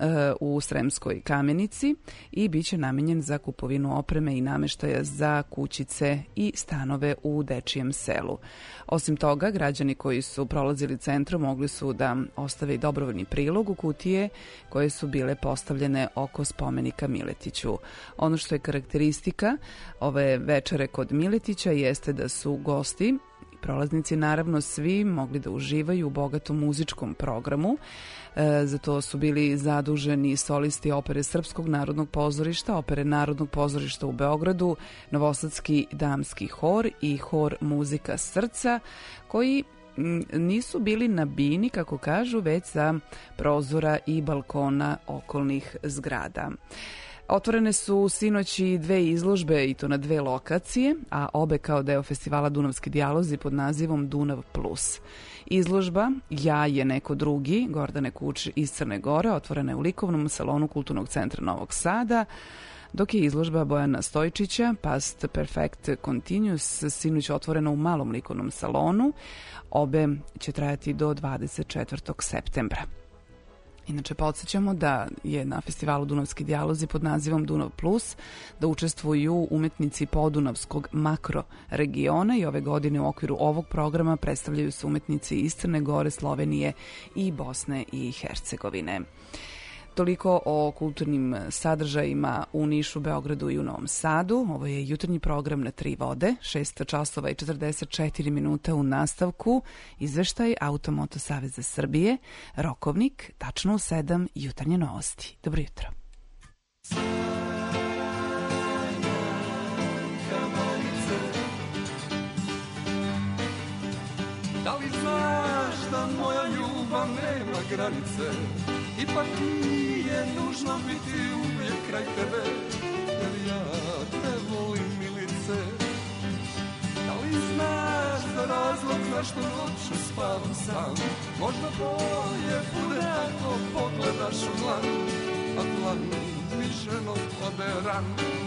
u Sremskoj Kamenici i bit će namenjen za kupovinu opreme i nameštaja za kućice i stanove u Dečijem selu. Osim toga, građani koji su prolazili centrom mogli su da ostave i dobrovoljni prilog u kutije koje su bile postavljene oko spomenika Miletiću. Ono što je karakteristika ove večere kod Miletića jeste da su gosti, prolaznici naravno svi, mogli da uživaju u bogatom muzičkom programu. E, zato su bili zaduženi solisti opere Srpskog narodnog pozorišta, opere Narodnog pozorišta u Beogradu, Novosadski damski hor i hor Muzika srca, koji m, nisu bili na bini, kako kažu, već za prozora i balkona okolnih zgrada. Otvorene su sinoć i dve izložbe i to na dve lokacije, a obe kao deo festivala Dunavski dijalozi pod nazivom Dunav plus. Izložba Ja je neko drugi, Gordane Kuč iz Crne Gore, otvorena je u likovnom salonu Kulturnog centra Novog Sada, dok je izložba Bojana Stojčića Past Perfect Continuous sinoć otvorena u malom likovnom salonu. Obe će trajati do dvadeset četvrtog septembra. Inače, podsjećamo da je na festivalu Dunavski dijalozi pod nazivom Dunav plus da učestvuju umetnici podunavskog makro regiona i ove godine u okviru ovog programa predstavljaju se umetnici iz Crne Gore, Slovenije i Bosne i Hercegovine. Toliko o kulturnim sadržajima u Nišu, Beogradu i u Novom Sadu. Ovo je jutarnji program na tri vode, šest časova i četrdeset četiri minuta u nastavku. Izveštaj Automoto Saveza Srbije, rokovnik, tačno u sedam, jutarnje novosti. Dobro jutro. Da li znaš da moja ljubav nema granice? Ipak nije nužno biti uvijek kraj tebe, jer ja te volim, milice. Da li znaš za razlog zašto noću spavam sam? Možda bolje bude ako pogledaš u dlan, a dlan mi ženo ode ran.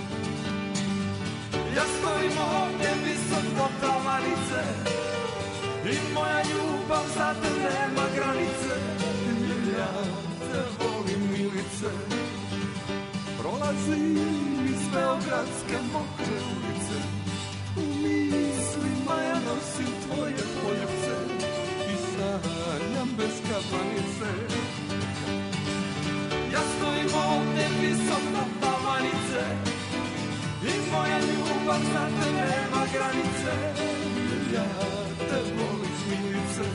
Ja stojim ovdje visoko tavanice i moja ljubav za te nema granice, jer ja te volim, milice. Prolazim iz beogradske mokre ulice, u mislima ja nosim tvoje poljubce i sanjam bez kafanice. Ja stojim ovdje visoko tavanice i moja ljubav za te nema granice, jer ja te volim, milice.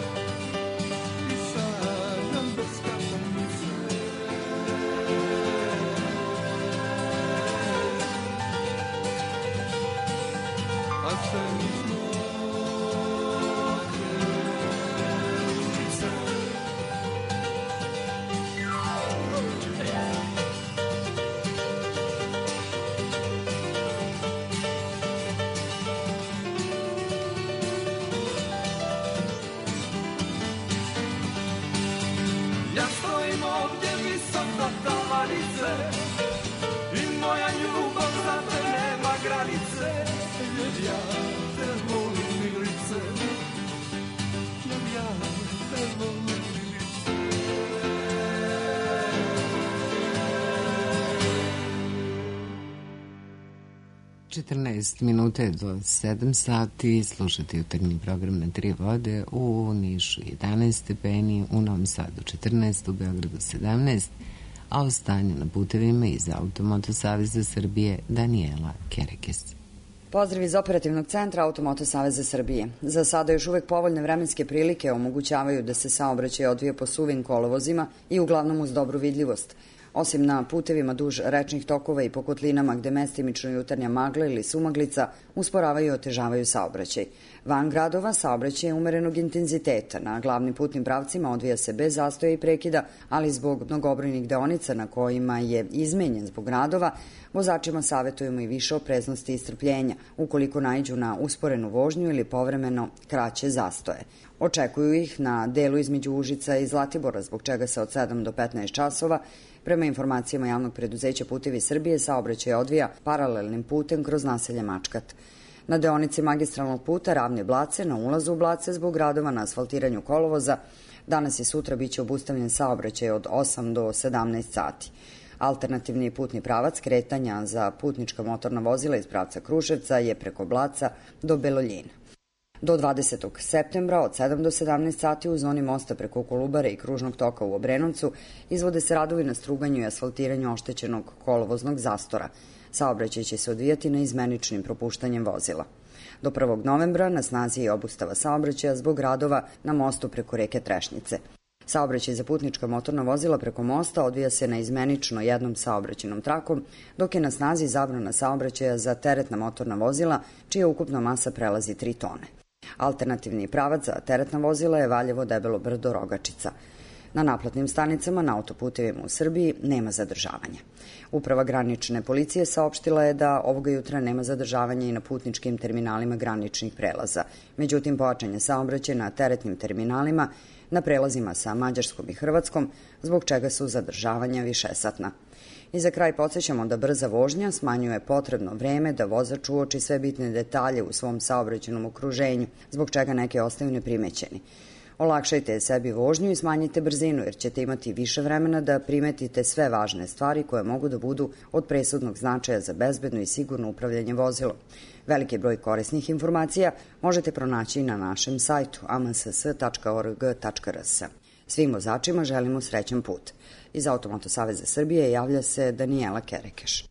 Ja stojim ovdje visoko tavanice i moja ljubav za te nema granice, jer ja te volim, milice, jer ja te volim, milice. četrnaest minuta do sedam sati, slušate jutarnji program na tri vode, u Nišu jedanaest stepeni, u Novom Sadu četrnaest, u Beogradu sedamnaest, a o stanju na putevima iz Automoto Saveza Srbije Danijela Kerekes. Pozdrav iz operativnog centra Automoto Saveza Srbije. Za sada još uvek povoljne vremenske prilike omogućavaju da se saobraćaj odvije po suvim kolovozima i uglavnom uz dobru vidljivost. Osim na putevima duž rečnih tokova i po kotlinama gde mestimično jutarnja magla ili sumaglica usporavaju i otežavaju saobraćaj. Van gradova saobraćaj je umerenog intenziteta. Na glavnim putnim pravcima odvija se bez zastoja i prekida, ali zbog mnogobrojnih deonica na kojima je izmenjen zbog radova, vozačima savetujemo i više opreznosti i strpljenja, ukoliko naiđu na usporenu vožnju ili povremeno kraće zastoje. Očekuju ih na delu između Užica i Zlatibora, zbog čega se od sedam do petnaest časova, prema informacijama javnog preduzeća Putevi Srbije, saobraćaj odvija paralelnim putem kroz naselje Mačkat. Na deonici magistralnog puta Ravne Blace, na ulazu u Blace zbog radova na asfaltiranju kolovoza, danas i sutra biće obustavljen saobraćaj od osam do sedamnaest sati. Alternativni putni pravac kretanja za putnička motorna vozila iz pravca Kruševca je preko Blaca do Beloljina. Do dvadesetog septembra od sedam do sedamnaest sati u zoni mosta preko Kolubare i kružnog toka u Obrenovcu izvode se radovi na struganju i asfaltiranju oštećenog kolovoznog zastora. Saobraćaj će se odvijati na izmeničnim propuštanjem vozila. Do prvog novembra na snazi je obustava saobraćaja zbog radova na mostu preko reke Trešnjice. Saobraćaj za putnička motorna vozila preko mosta odvija se na izmenično jednom saobraćajnom trakom, dok je na snazi zabrana saobraćaja za teretna motorna vozila, čija ukupna masa prelazi tri tone. Alternativni pravac za teretna vozila je Valjevo, Debelo Brdo, Rogačica. Na naplatnim stanicama na autoputevima u Srbiji nema zadržavanja. Uprava granične policije saopštila je da ovoga jutra nema zadržavanja i na putničkim terminalima graničnih prelaza. Međutim, pojačan je saobraćaj na teretnim terminalima na prelazima sa Mađarskom i Hrvatskom, zbog čega su zadržavanja višesatna. I za kraj podsjećamo da brza vožnja smanjuje potrebno vreme da vozač uoči sve bitne detalje u svom saobraćajnom okruženju, zbog čega neke ostaju neprimećeni. Olakšajte sebi vožnju i smanjite brzinu, jer ćete imati više vremena da primetite sve važne stvari koje mogu da budu od presudnog značaja za bezbedno i sigurno upravljanje vozilom. Veliki broj korisnih informacija možete pronaći na našem sajtu a m s s tačka org tačka r s. Svim vozačima želimo srećan put. Iz Automoto Saveza Srbije javlja se Danijela Kerekeš.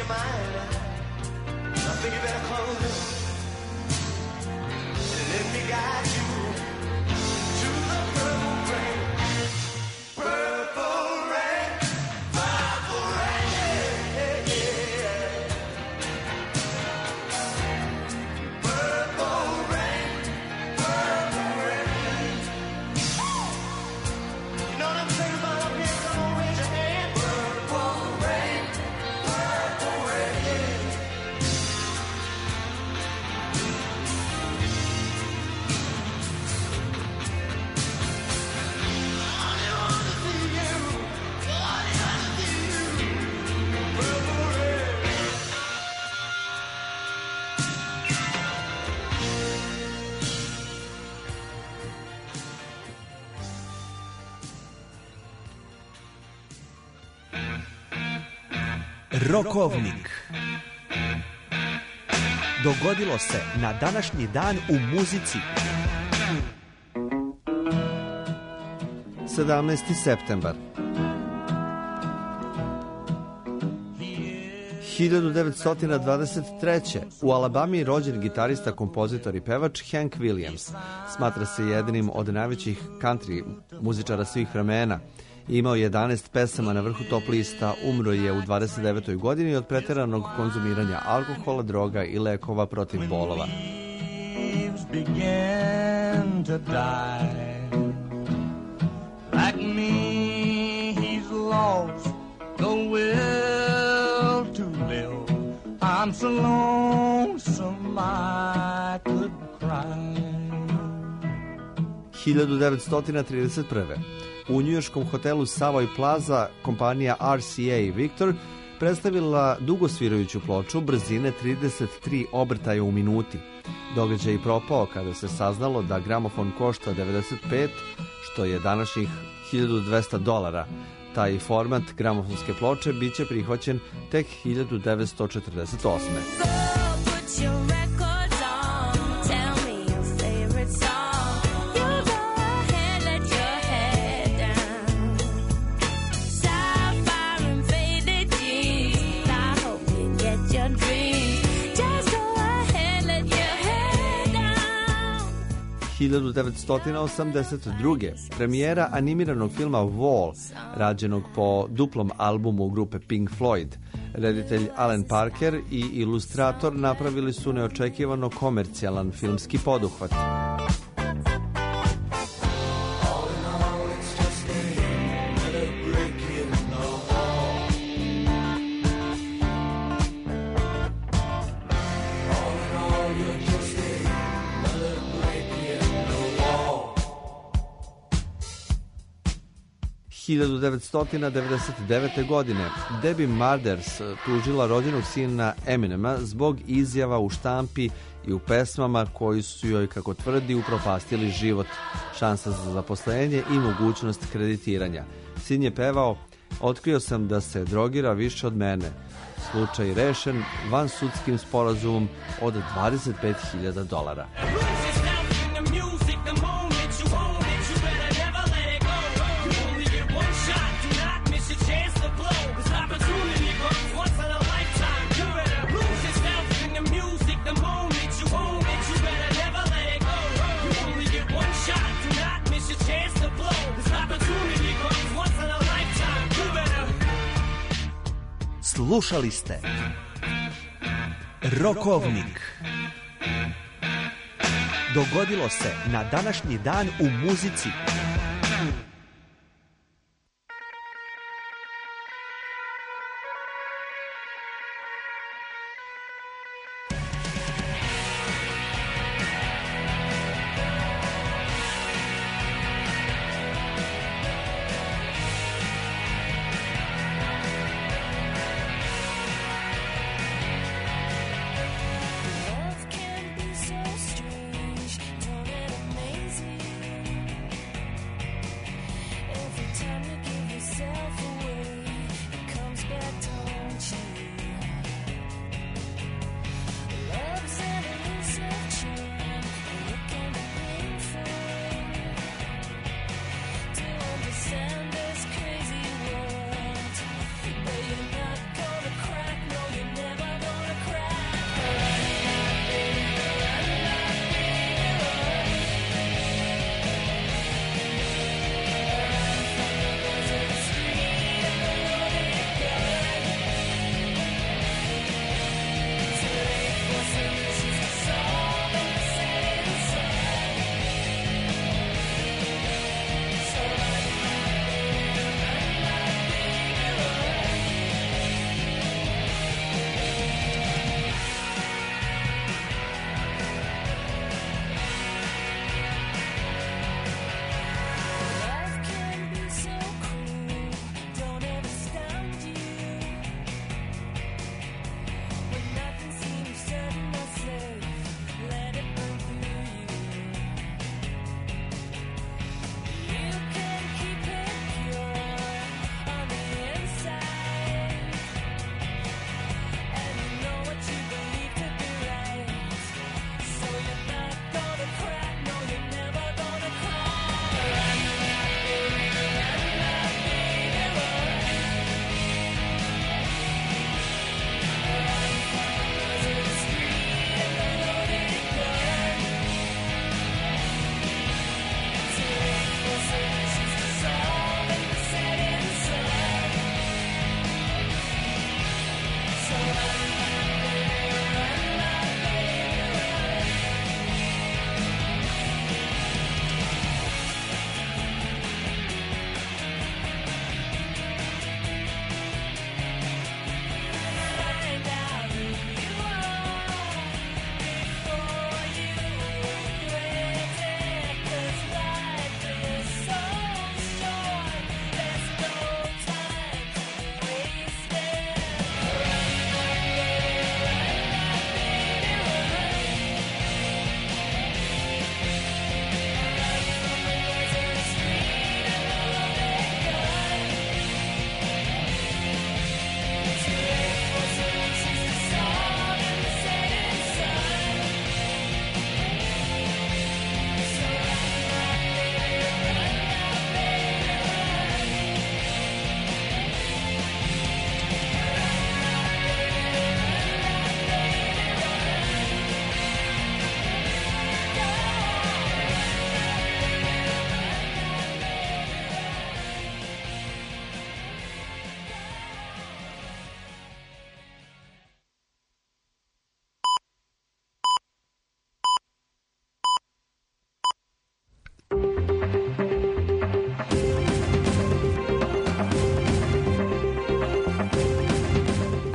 your mind. I think you better close it. Let me guide you to the purple rain. Purple rain, purple rain, yeah, yeah. Purple rain, purple rain. You know what I'm saying about up here? Come on, raise your hand. Purple rain, purple rain. Rokovnik. Dogodilo se na današnji dan u muzici. sedamnaesti septembar. hiljadu devetsto dvadeset treće. u Alabami rođen gitarista, kompozitor i pevač Hank Williams. Smatra se jednim od najvećih country muzičara svih vremena. Imao je jedanaest pesama na vrhu top lista, umro je u dvadeset devetoj godini od preteranog konzumiranja alkohola, droga i lekova protiv bolova. Began to die. Like me, he's lost the will to live. I'm so lonesome I could cry. hiljadu devetsto trideset prve. U njujorškom hotelu Savoy Plaza kompanija R C A Victor predstavila dugosvirajuću ploču brzine trideset tri obrtaja u minuti. Događaj je propao kada se saznalo da gramofon košta devedeset pet, što je današnjih hiljadu dvesta dolara. Taj format gramofonske ploče biće prihvaćen tek hiljadu devetsto četrdeset osme. hiljadu devetsto osamdeset druge. premijera animiranog filma Wall, rađenog po duplom albumu grupe Pink Floyd. Reditelj Alan Parker i ilustrator napravili su neočekivano komercijalan filmski poduhvat. hiljadu devetsto devedeset devete. godine Debbie Marders tužila rođenog sina Eminema zbog izjava u štampi i u pesmama koji su joj, kako tvrdi, upropastili život, šansa za zaposlenje i mogućnost kreditiranja. Sin je pevao: "Otkrio sam da se drogira više od mene. Slučaj rešen vansudskim sporazumom od dvadeset pet hiljada dolara." Slušali ste Rokovnik. Dogodilo se na današnji dan u muzici.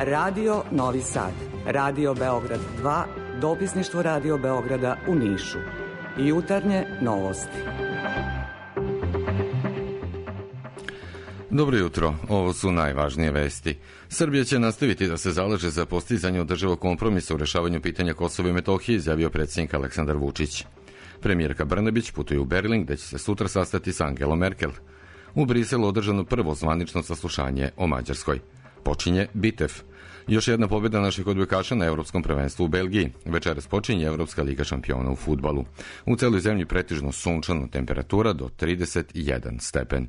Radio Novi Sad, Radio Beograd dva, dopisništvo Radio Beograda u Nišu. Jutarnje novosti. Dobro jutro, ovo su najvažnije vesti. Srbija će nastaviti da se zalaže za postizanje održivog kompromisa u rešavanju pitanja Kosova i Metohije, izjavio predsjednik Aleksandar Vučić. Premijerka Brnabić putuje u Berlin, gde će se sutra sastati sa Angelom Merkel. U Briselu održano prvo zvanično saslušanje o Mađarskoj. Počinje Bitev. Još jedna pobjeda naših odbojkaša na Evropskom prvenstvu u Belgiji. Večeras počinje Evropska liga šampiona u fudbalu. U celoj zemlji pretežno sunčano, temperatura do trideset jedan stepen.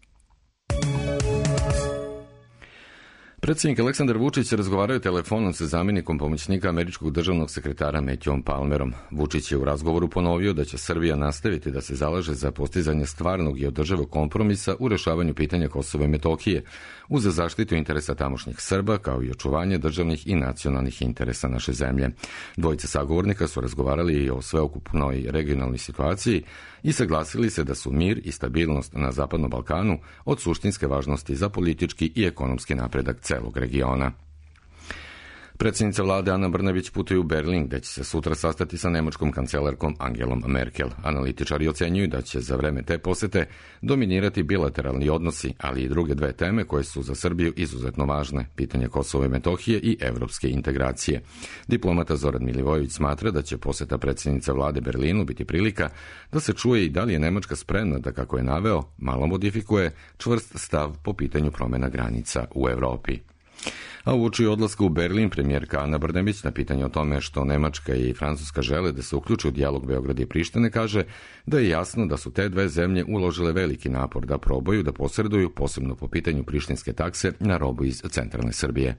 Predsjednik Aleksandar Vučić razgovarao telefonom sa zamjenikom pomoćnika američkog državnog sekretara Matthewom Palmerom. Vučić je u razgovoru ponovio da će Srbija nastaviti da se zalaže za postizanje stvarnog i održivog kompromisa u rešavanju pitanja Kosova i Metohije, uz zaštitu interesa tamošnjih Srba, kao i očuvanje državnih i nacionalnih interesa naše zemlje. Dvojice sagovornika su razgovarali i o sveukupnoj regionalnoj situaciji i saglasili se da su mir i stabilnost na Zapadnom Balkanu od suštinske važnosti za politički i ekonomski napredak celog regiona. Predsjednica vlade Ana Brnabić putuje u Berlin, gde će se sutra sastati sa nemačkom kancelarkom Angelom Merkel. Analitičari ocenjuju da će za vreme te posete dominirati bilateralni odnosi, ali i druge dve teme koje su za Srbiju izuzetno važne, pitanje Kosova i Metohije i evropske integracije. Diplomata Zoran Milivojević smatra da će poseta predsjednice vlade Berlinu biti prilika da se čuje i da li je Nemačka spremna da, kako je naveo, malo modifikuje čvrst stav po pitanju promjena granica u Evropi. A uoči odlaska u Berlin, premijerka Ana Brnabić na pitanje o tome što Nemačka i Francuska žele da se uključe u dijalog Beograda i Prištine kaže da je jasno da su te dve zemlje uložile veliki napor da probaju da posreduju, posebno po pitanju prištinske takse na robu iz centralne Srbije.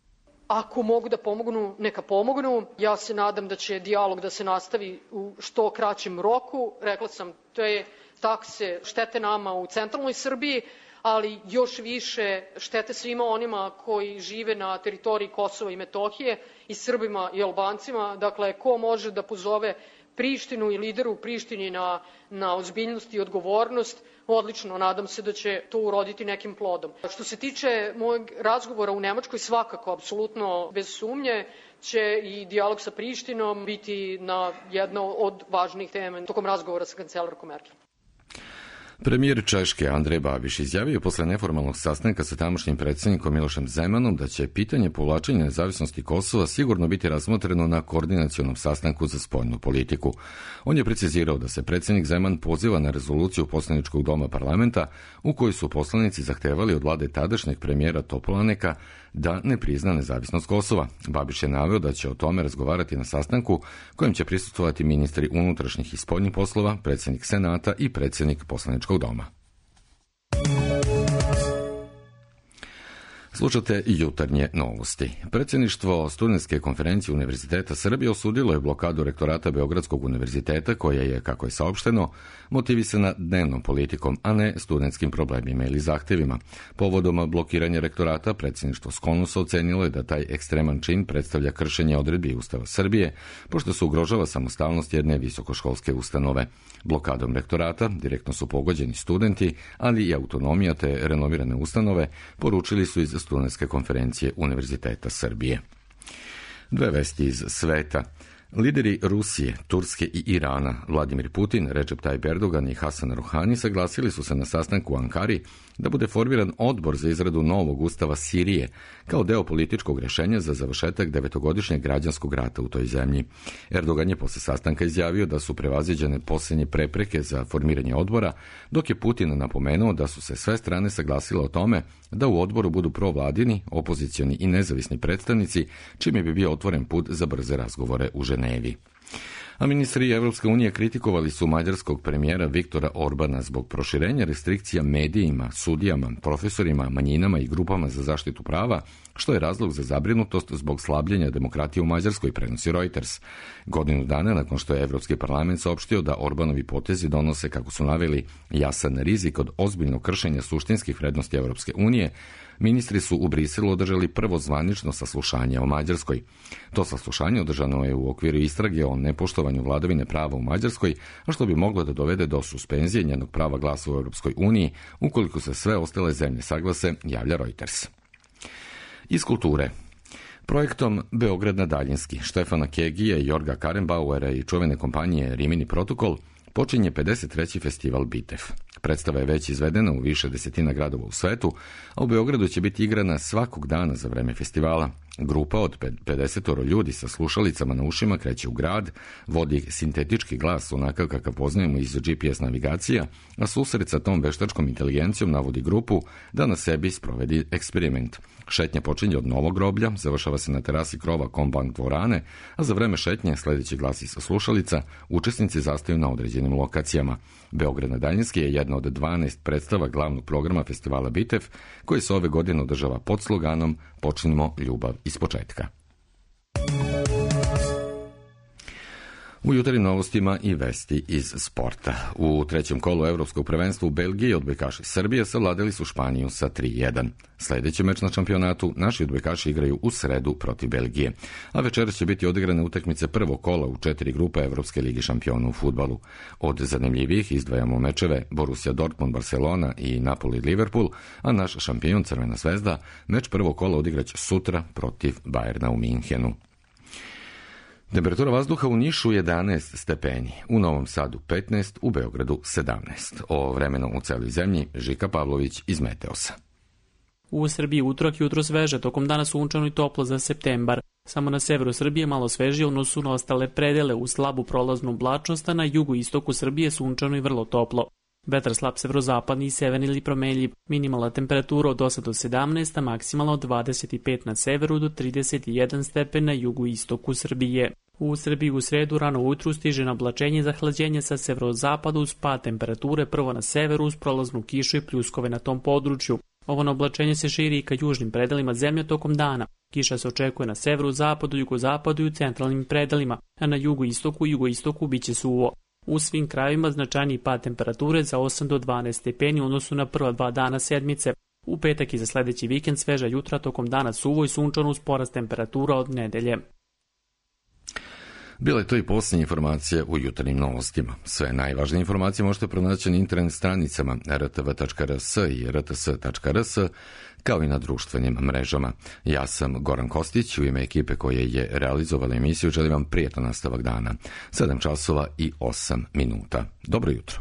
Ako mogu da pomognu, neka pomognu. Ja se nadam da će dijalog da se nastavi u što kraćem roku. Rekla sam, to je takse štete nama u centralnoj Srbiji, ali još više štete svima onima koji žive na teritoriji Kosova i Metohije, i Srbima i Albancima. Dakle, ko može da pozove Prištinu i lideru u Prištini na, na ozbiljnost i odgovornost, odlično, nadam se da će to uroditi nekim plodom. Što se tiče mojeg razgovora u Nemačkoj, svakako, apsolutno, bez sumnje, će i dijalog sa Prištinom biti na jedno od važnijih tema tokom razgovora sa kancelarkom Merkel. Premijer Češke Andrej Babiš izjavio posle neformalnog sastanka sa tamošnjim predsjednikom Milošem Zemanom da će pitanje povlačenja nezavisnosti Kosova sigurno biti razmotreno na koordinacionom sastanku za spoljnu politiku. On je precizirao da se predsjednik Zeman poziva na rezoluciju poslaničkog doma parlamenta u kojoj su poslanici zahtevali od vlade tadašnjeg premijera Topolaneka da ne prizna nezavisnost Kosova. Babiš je naveo da će o tome razgovarati na sastanku kojem će prisustvovati ministri unutrašnjih i spoljnih poslova, predsjednik Senata i predsjednik poslaničkog doma. Slušate jutarnje novosti. Predsjedništvo Studentske konferencije Univerziteta Srbije osudilo je blokadu rektorata Beogradskog univerziteta koja je, kako je saopšteno, motivisana dnevnom politikom, a ne studentskim problemima ili zahtevima. Povodom blokiranja rektorata, predsjedništvo Skonusa ocenilo je da taj ekstreman čin predstavlja kršenje odredbi Ustava Srbije, pošto se ugrožava samostalnost jedne visokoškolske ustanove. Blokadom rektorata direktno su pogođeni studenti, ali i autonomija te renovirane ustanove, poručili su iz Studentske konferencije Univerziteta Srbije. Dve vesti iz sveta. Lideri Rusije, Turske i Irana, Vladimir Putin, Recep Tayyip Erdogan i Hasan Rouhani saglasili su se na sastanku u Ankari da bude formiran odbor za izradu novog ustava Sirije kao deo političkog rješenja za završetak devetogodišnjeg građanskog rata u toj zemlji. Erdogan je posle sastanka izjavio da su prevaziđene posljednje prepreke za formiranje odbora, dok je Putin napomenuo da su se sve strane saglasile o tome da u odboru budu provladini, opozicioni i nezavisni predstavnici, čime bi bio otvoren put za brze razgovore u Ženevi. A ministri Evropske unije kritikovali su mađarskog premijera Viktora Orbana zbog proširenja restrikcija medijima, sudijama, profesorima, manjinama i grupama za zaštitu prava, što je razlog za zabrinutost zbog slabljenja demokratije u Mađarskoj, prenosi Reuters. Godinu dana nakon što je Evropski parlament saopštio da Orbanovi potezi donose, kako su naveli, jasan rizik od ozbiljnog kršenja suštinskih vrednosti Evropske unije, ministri su u Briselu održali prvo zvanično saslušanje o Mađarskoj. To saslušanje održano je u okviru istrage o nepoštovanju vladavine prava u Mađarskoj, a što bi moglo da dovede do suspenzije njenog prava glasa u Europskoj uniji, ukoliko se sve ostale zemlje saglase, javlja Reuters. Iz kulture. Projektom Beograd na daljinski Štefana Kegije, Jorga Karenbauera i čuvene kompanije Rimini Protokol počinje pedeset treći festival Bitev. Predstava je već izvedena u više desetina gradova u svetu, a u Beogradu će biti igrana svakog dana za vreme festivala. Grupa od pedeset ljudi sa slušalicama na ušima kreće u grad, vodi sintetički glas onakav kakav poznajemo iz G P S navigacija, a susret sa tom veštačkom inteligencijom navodi grupu da na sebi sprovedi eksperiment. Šetnja počinje od Novog groblja, završava se na terasi krova Kombank dvorane, a za vreme šetnje, sledeći glas iz slušalica, učesnici zastaju na određenim lokacijama. Beograd na daljinski je jedna od dvanaest predstava glavnog programa festivala Bitev, koji se ove godine održava pod sloganom Počnimo ljubav iz početka. U jutarnjim novostima i vesti iz sporta. U trećem kolu Evropskog prvenstva u Belgiji odbojkaši Srbije savladali su Španiju sa tri jedan. Sledeći meč na šampionatu naši odbojkaši igraju u sredu protiv Belgije, a večeras će biti odigrane utakmice prvog kola u četiri grupe Evropske lige šampiona u fudbalu. Od zanimljivijih izdvajamo mečeve Borussia Dortmund Barcelona i Napoli Liverpool, a naš šampion Crvena zvezda meč prvog kola odigraće sutra protiv Bajerna u Minhenu. Temperatura vazduha u Nišu jedanaest stepeni, u Novom Sadu petnaest, u Beogradu sedamnaest. O vremenu u celoj zemlji Žika Pavlović iz Meteosa. U Srbiji utorak jutro sveže, tokom dana sunčano i toplo za septembar. Samo na severu Srbije malo svežije u odnosu na ostale predele, u slabu prolaznu oblačnost, a na jugu i istoku Srbije sunčano i vrlo toplo. Vetar slab severozapadni i severni ili promenljiv. Minimalna temperatura od osam do sedamnaest, a maksimalna od dvadeset pet na severu do trideset jedan stepen na jugu i istoku Srbije. U Srbiji u sredu rano ujutru stiže na oblačenje i zahlađenje sa severozapada uz pad temperature prvo na severu uz prolaznu kišu i pljuskove na tom području. Ovo oblačenje se širi i ka južnim predelima zemlje tokom dana. Kiša se očekuje na severu, zapadu, jugozapadu i u centralnim predelima, a na jugu, istoku i jugoistoku biće suvo. U svim krajevima značajniji pad temperature za osam do dvanaest stepeni u odnosu na prva dva dana sedmice. U petak i za sledeći vikend sveža jutra, tokom dana suvo i sunčano uz porast temperatura od nedelje. Bila je to i posljednja informacija u jutarnjim novostima. Sve najvažnije informacije možete pronaći na internet stranicama r t v tačka r s i r t s tačka r s, kao i na društvenim mrežama. Ja sam Goran Kostić, u ime ekipe koje je realizovala emisiju želim vam prijetan nastavak dana. sedam časova i osam minuta. Dobro jutro.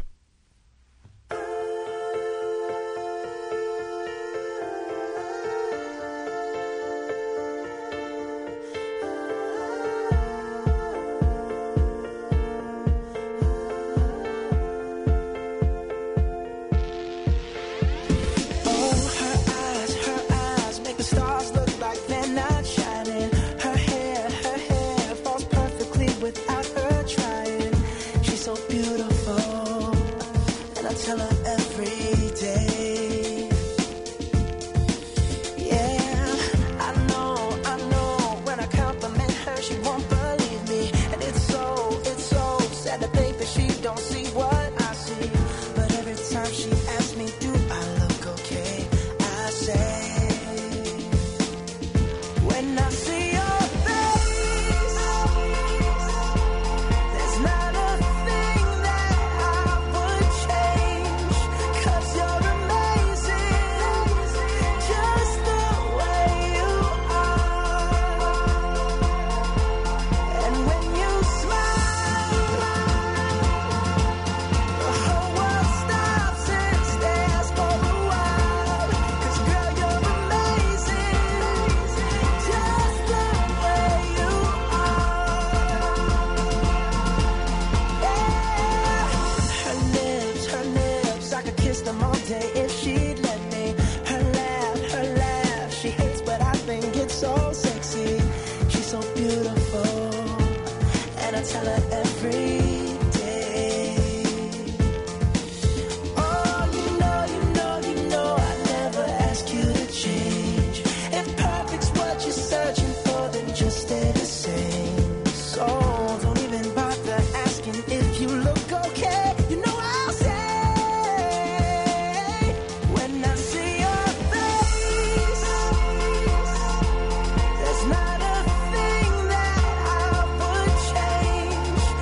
Not a thing that I would change.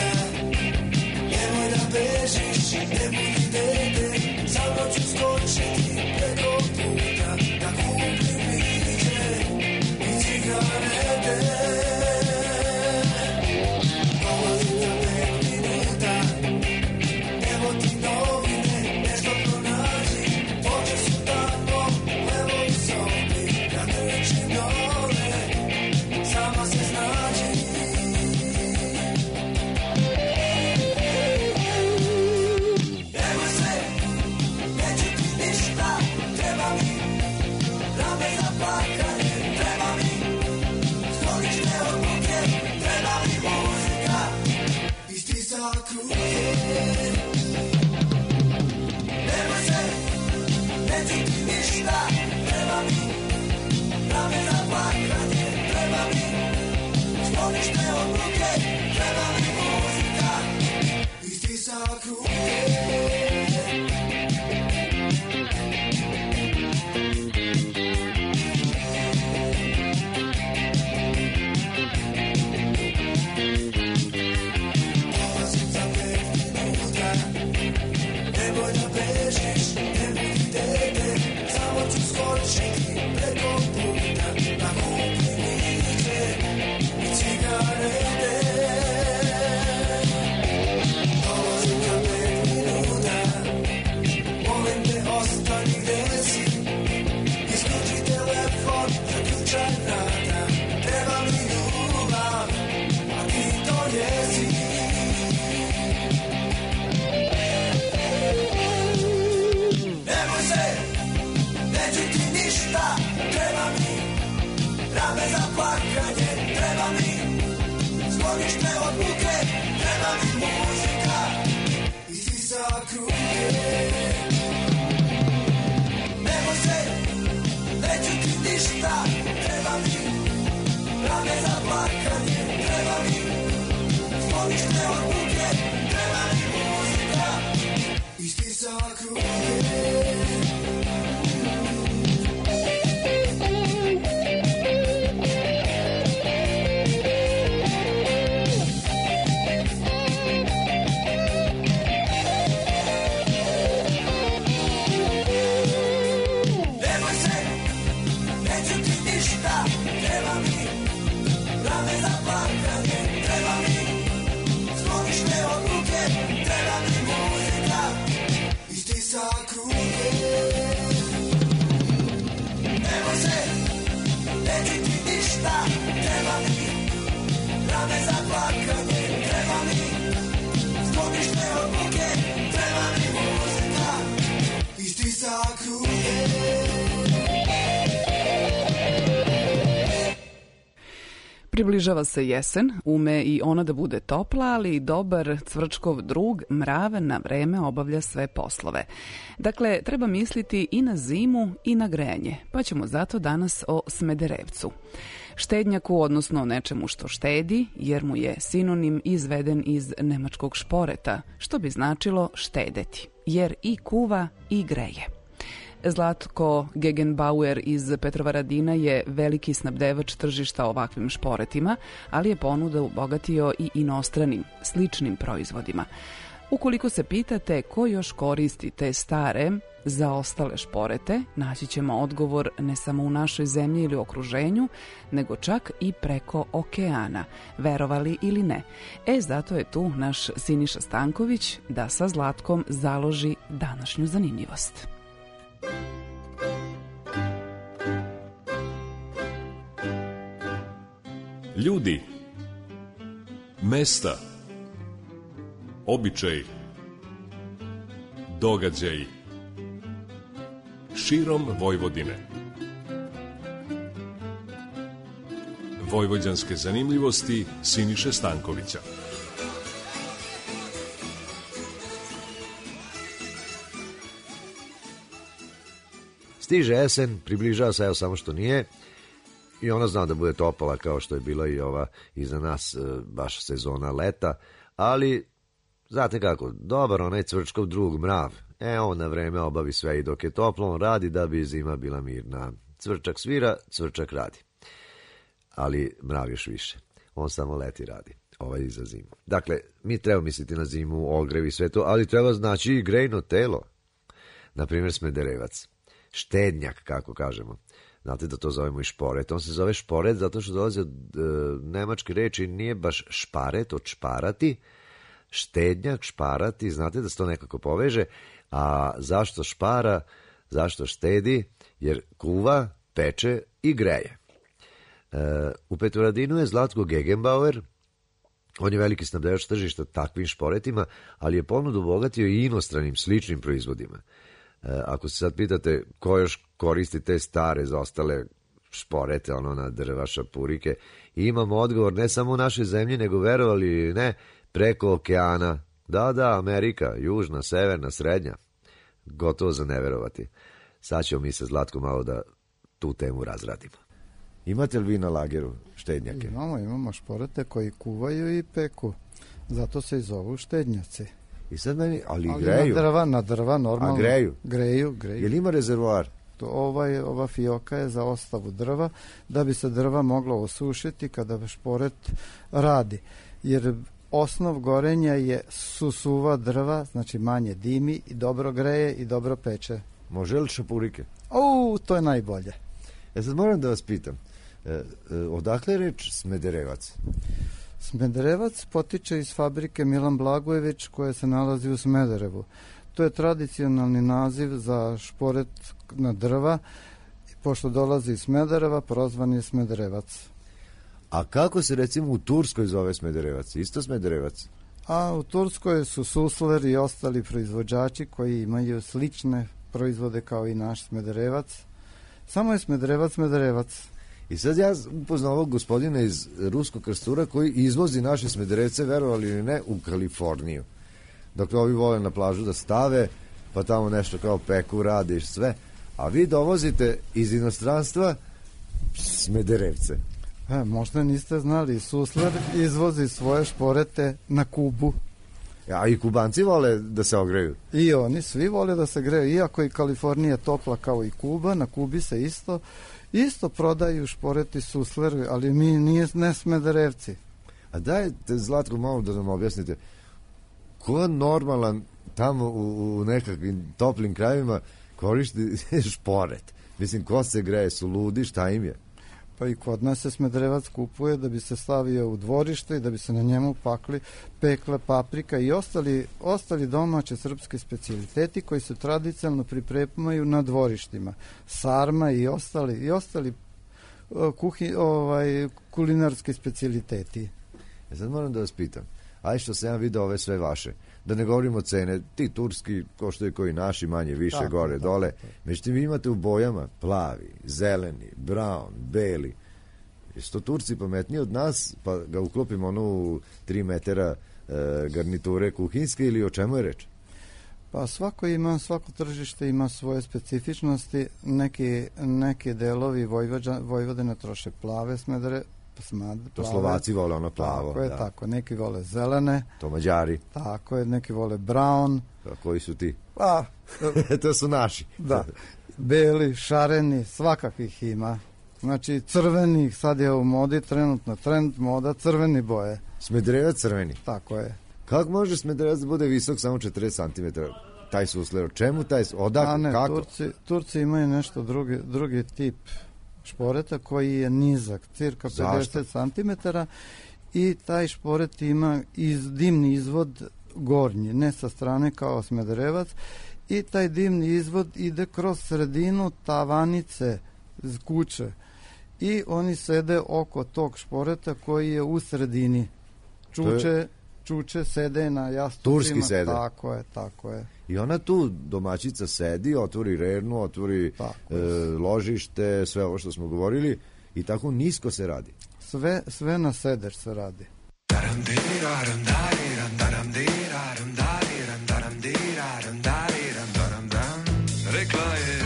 Zvoniš me od ruke, treba mi muzika i stisak ruke. Dolazim za pet minuta, nemoj da bežiš, ne budi dete, samo ću skočiti preko puta, da kupim iće i cigarete. Dolazim za pet minuta, molim te ostani gde si, isključi telefon, zaključaj vrata, treba mi ljubav, a ti to jesi. Nemoj se, neću ti ništa, treba mi rame za plakanje, treba mi sklonište od buke, treba mi muzika i stisak ruke. Nemoj se, neću ti ništa, treba mi rame za plakanje, treba mi sklonište od buke, treba mi muzika i stisak ruke. Nemoj se, neću ti ništa, treba mi rame za plakanje, treba mi sklonište od ruke, treba mi muzika i stisak ruke. Nemoj se, neću ti ništa, treba mi rame za plakanje, treba mi sklonište od ruke, treba mi muzika i stisak ruke. Približava se jesen, ume i ona da bude topla, ali i dobar cvrčkov drug, mrav, na vreme obavlja sve poslove. Dakle, treba misliti i na zimu i na grejanje, pa ćemo zato danas o Smederevcu. Štednjaku, odnosno nečemu što štedi, jer mu je sinonim izveden iz nemačkog šporeta, što bi značilo štedeti, jer i kuva i greje. Zlatko Gegenbauer iz Petrovaradina je veliki snabdevač tržišta ovakvim šporetima, ali je ponudu obogatio i inostranim, sličnim proizvodima. Ukoliko se pitate ko još koristi te stare, zaostale šporete, naći ćemo odgovor ne samo u našoj zemlji ili okruženju, nego čak i preko okeana, verovali ili ne. E, zato je tu naš Siniša Stanković da sa Zlatkom založi današnju zanimljivost. Ljudi, mesta, običaji, događaji širom Vojvodine. Vojvođanske zanimljivosti Siniše Stankovića. Stiže jesen, približava se, evo samo što nije, i ona zna da bude topala kao što je bila i ova iza nas baš sezona leta, ali znate kako, dobar onaj cvrčkov drug mrav, e on na vreme obavi sve i dok je toplo on radi da bi zima bila mirna. Cvrčak svira, cvrčak radi, ali mrav još više, on samo leti radi, ovaj i za zimu. Dakle, mi treba misliti na zimu, ogrev i sve to, ali treba znači i grejno telo, na primjer Smederevac. Štednjak, kako kažemo. Znate da to zovemo i šporet. On se zove šporet zato što dolazi od e, nemačke reči, nije baš šparet, od šparati. Štednjak, šparati, znate da se to nekako poveže. A zašto špara, zašto štedi? Jer kuva, peče i greje. E, u Petrovaradinu je Zlatko Gegenbauer. On je veliki snabdevač tržišta takvim šporetima, ali je ponudu obogatio i inostranim sličnim proizvodima. Ako se sad pitate ko još koristi te stare zaostale šporete, ono na drva, šapurike, imamo odgovor ne samo u našoj zemlji, nego verovali ili ne, preko okeana. Da, da, Amerika, južna, severna, srednja. Gotovo za neverovati. Sad ćemo mi sa Zlatkom malo da tu temu razradimo. Imate li vi na lageru štednjake? Imamo, imamo šporete koji kuvaju i peku. Zato se i zovu štednjaci. I sad meni, ali, ali greju? Na drva, na drva, normalno. A greju? Greju, greju. Je li ima rezervoar? To, ovaj, ova fioka je za ostavu drva, da bi se drva moglo osušiti kada šporet radi. Jer osnov gorenja je susuva drva, znači manje dimi i dobro greje i dobro peče. Može li šapurike? O, to je najbolje. E sad moram da vas pitam, e, e, odakle je reč Smederevac? Smederevac potiče iz fabrike Milan Blagojević koja se nalazi u Smederevu. To je tradicionalni naziv za šporet na drva, pošto dolazi iz Smedereva, prozvan je Smederevac. A kako se recimo u Turskoj zove Smederevac? Isto Smederevac? A u Turskoj su Susler i ostali proizvođači koji imaju slične proizvode kao i naš Smederevac. Samo je Smederevac Smederevac. I sad ja upoznao ovog gospodina iz Ruskog Krstura koji izvozi naše Smederevce, verovali ili ne, u Kaliforniju. Dakle, ovi vole na plažu da stave, pa tamo nešto kao peku rade i sve. A vi dovozite iz inostranstva Smederevce. E, možda niste znali, Susler izvozi svoje šporete na Kubu. A i Kubanci vole da se ogreju? I oni svi vole da se greju, iako i Kalifornija topla kao i Kuba, na Kubi se isto isto prodaju šporeti Susler, ali mi nije ne Smederevci. A dajte, Zlatko, malo da nam objasnite, ko normalan tamo u, u nekakvim toplim krajevima koristi šporet? Mislim, ko se greje, su ludi, šta im je? Pa i kod nas se Smederevac kupuje da bi se stavio u dvorište i da bi se na njemu pakli pekla, paprika i ostali, ostali domaće srpske specijaliteti koji se tradicionalno pripremaju na dvorištima. Sarma i ostali, i ostali kuhi, ovaj, kulinarski specijaliteti. Ja sad moram da vas pitam, aj što sam ja vidio ove sve vaše, da ne govorimo cene, ti turski koštaju koji naši, manje, više, tako, gore, tako, dole. Međutim, vi imate u bojama plavi, zeleni, brown, beli. Jesu to Turci pametniji od nas, pa ga uklopimo ono u tri metara e, garniture kuhinske ili o čemu je reč? Pa svako ima, svako tržište ima svoje specifičnosti. Neki, neki delovi Vojvođa, Vojvodine troše plave smedere, Smad, to Slovaci vole ono plavo. Tako je, da. Tako. Neki vole zelene. To Mađari. Tako je, neki vole brown. A koji su ti? Pa, to su naši. Da. Beli, šareni, svakakvih ima. Znači, crveni, sad je u modi, trenutno trend, moda, crveni boje. Smederevac crveni? Tako je. Kako može Smederevac da bude visok samo četrdeset centimetara? Taj Susler, čemu taj, odakle, A ne, kako? Turci, Turci imaju nešto drugi, drugi tip šporeta koji je nizak, cirka pedeset centimetara i taj šporet ima iz, dimni izvod gornji, ne sa strane kao Smederevac i taj dimni izvod ide kroz sredinu tavanice kuće i oni sede oko tog šporeta koji je u sredini. Čuče, je... čuče sede na jastucima. Turski sede. Tako je, tako je. I ona tu domaćica sedi, otvori rernu, otvori e, ložište, sve ovo što smo govorili i tako nisko se radi. Sve, sve na seder se radi. Rekla je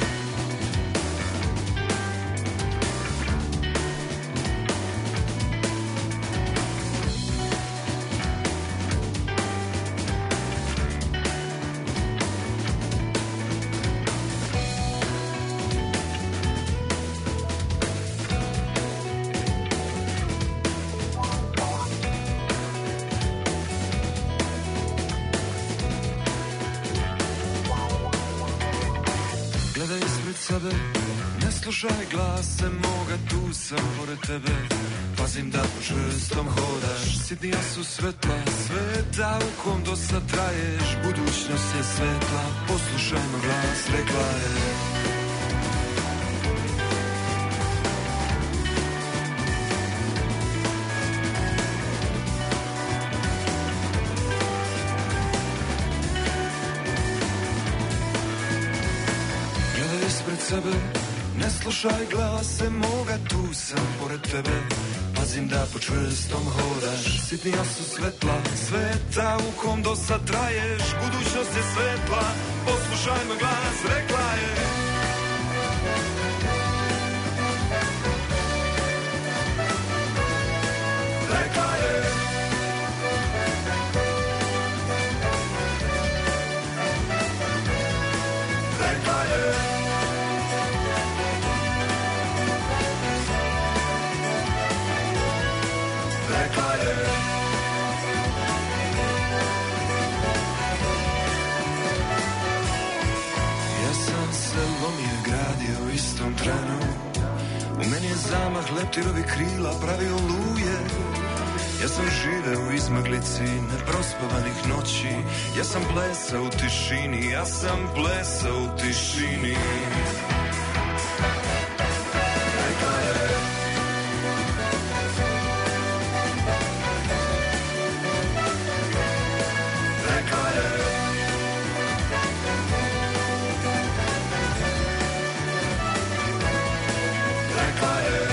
sebe, ne slušaj glase moga, tu sam pored tebe. Pazim da po čvrstom hodaš, sitnija su svetla sveta u kom do sad traješ. Budućnost je svetla, poslušajmo glas, rekla je. Sebe, ne slušaj glase moga, tu sam pored tebe. Pazim da po čvrstom hodaš, sitnija su svetla sveta u kom do sad traješ. Budućnost je svetla, poslušajmo glas, rekla je. rekla je. Ja sam se lomio gradio u istom trenu, u meni je zamah leptirovi krila pravio luje. Ja sam živeo u izmaglici neprospavanih noći, ja sam plesao u tišini, ja sam plesao u tišini. Rekla je. Rekla je. Rekla je.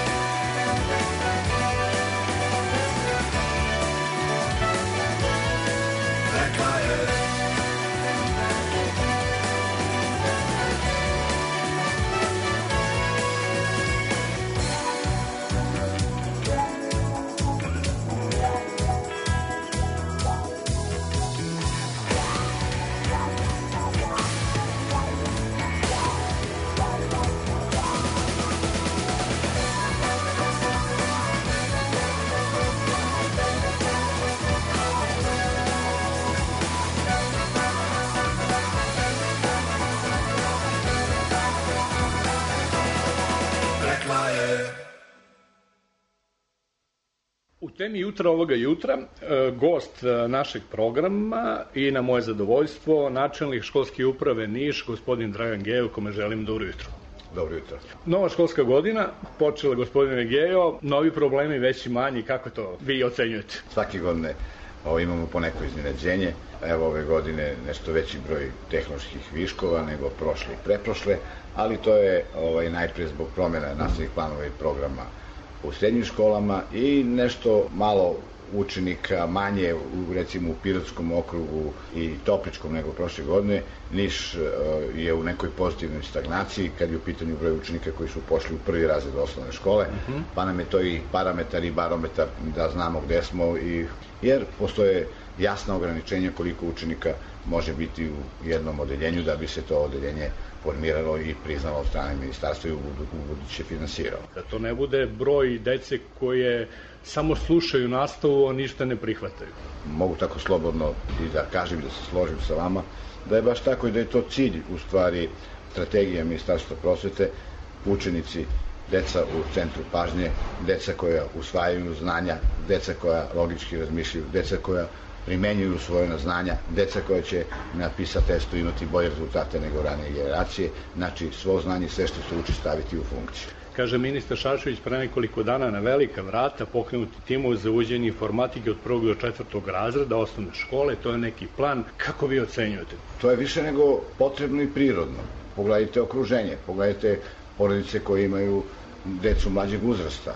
U temi jutra ovoga jutra gost našeg programa i na moje zadovoljstvo načelnik školske uprave Niš, gospodin Dragan Gejo, kome želim dobro jutro. Dobro jutro. Nova školska godina počela, gospodine Gejo, novi problemi veći manji, kako to vi ocenjujete? Svake godine ovo, imamo poneko iznenađenje. Evo ove godine nešto veći broj tehnoloških viškova nego prošle i preprošle, ali to je ovaj, najpre zbog promjena nastavnih planova i programa u srednjim školama i nešto malo učenika manje u, recimo u Pirotskom okrugu i Topličkom nego prošle godine. Niš je u nekoj pozitivnoj stagnaciji kad je u pitanju broj učenika koji su pošli u prvi razred osnovne škole, uh-huh. pa nam je to i parametar i barometar da znamo gde smo, i, jer postoje jasna ograničenja koliko učenika može biti u jednom odeljenju da bi se to odeljenje formiralo i priznalo od strane ministarstva i u buduće finansiralo. Da to ne bude broj dece koje samo slušaju nastavu, a ništa ne prihvataju. Mogu tako slobodno i da kažem, da se složim sa vama, da je baš tako i da je to cilj, u stvari, strategija Ministarstva prosvete, učenici, deca u centru pažnje, deca koja usvajaju znanja, deca koja logički razmišljaju, deca koja primenjuju svoje znanja, deca koja će na PISA testu imati bolje rezultate nego ranije generacije, znači svo znanje, sve što se uči staviti u funkciju. Kaže ministar Šašović pre nekoliko dana na velika vrata pokrenuti timovi za uvođenje informatike od prvog do četvrtog razreda osnovne škole, to je neki plan. Kako vi ocenjujete? To je više nego potrebno i prirodno. Pogledajte okruženje, pogledajte porodice koje imaju decu mlađeg uzrasta.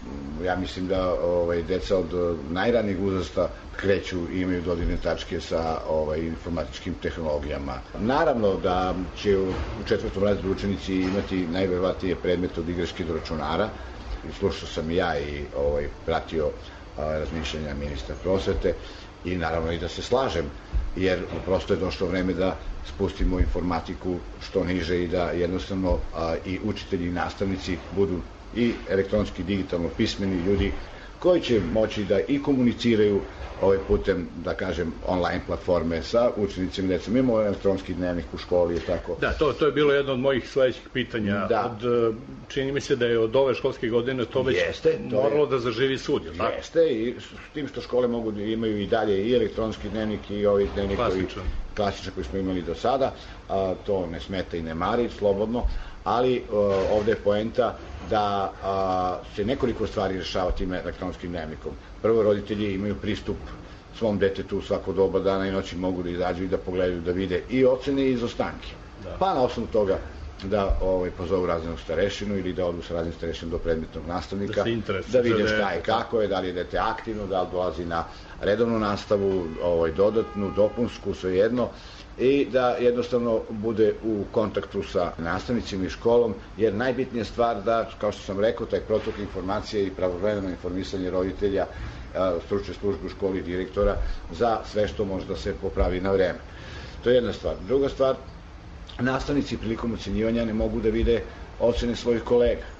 Ja mislim da ovaj, deca od najranijeg uzrasta kreću i imaju dodirne tačke sa ovaj, informatičkim tehnologijama. Naravno da će u četvrtom razredu učenici imati najverovatnije predmet od igračke do računara. Slušao sam i ja i ovaj, pratio a, razmišljanja ministra prosvete i naravno i da se slažem, jer prosto je došlo vreme da spustimo informatiku što niže i da jednostavno a, i učitelji i nastavnici budu i elektronski, digitalno pismeni ljudi koji će moći da i komuniciraju ovaj putem, da kažem, online platforme sa učenicima i decom. Imamo elektronski dnevnik u školi i tako. Da, to, to je bilo jedno od mojih sledećih pitanja. Da. Od, čini mi se da je od ove školske godine to već Jeste, to moralo je... da zaživi sud. Jeste, i s tim što škole mogu da imaju i dalje i elektronski dnevnik i ovi dnevnik klasičan. koji, klasičan koji smo imali do sada, a, to ne smeta i ne mari, slobodno, ali a, ovde je poenta da a, se nekoliko stvari rešava tim elektronskim dnevnikom. Prvo, roditelji imaju pristup svom detetu u svako doba dana i noći, mogu da izađu i da pogledaju, da vide i ocene i izostanke. Da. Pa na osnovu toga da ovaj, pozovu razrednog starešinu ili da odu sa razrednim starešinom do predmetnog nastavnika, da, da vide šta je, kako je, da li je dete aktivno, da li dolazi na redovnu nastavu, ovaj, dodatnu, dopunsku, svejedno, i da jednostavno bude u kontaktu sa nastavnicima i školom, jer najbitnija stvar da, kao što sam rekao, taj protok informacije i pravovremeno informisanje roditelja, stručne službe u školi, direktora, za sve što može da se popravi na vreme. To je jedna stvar. Druga stvar, nastavnici prilikom ocenjivanja ne mogu da vide ocene svojih kolega.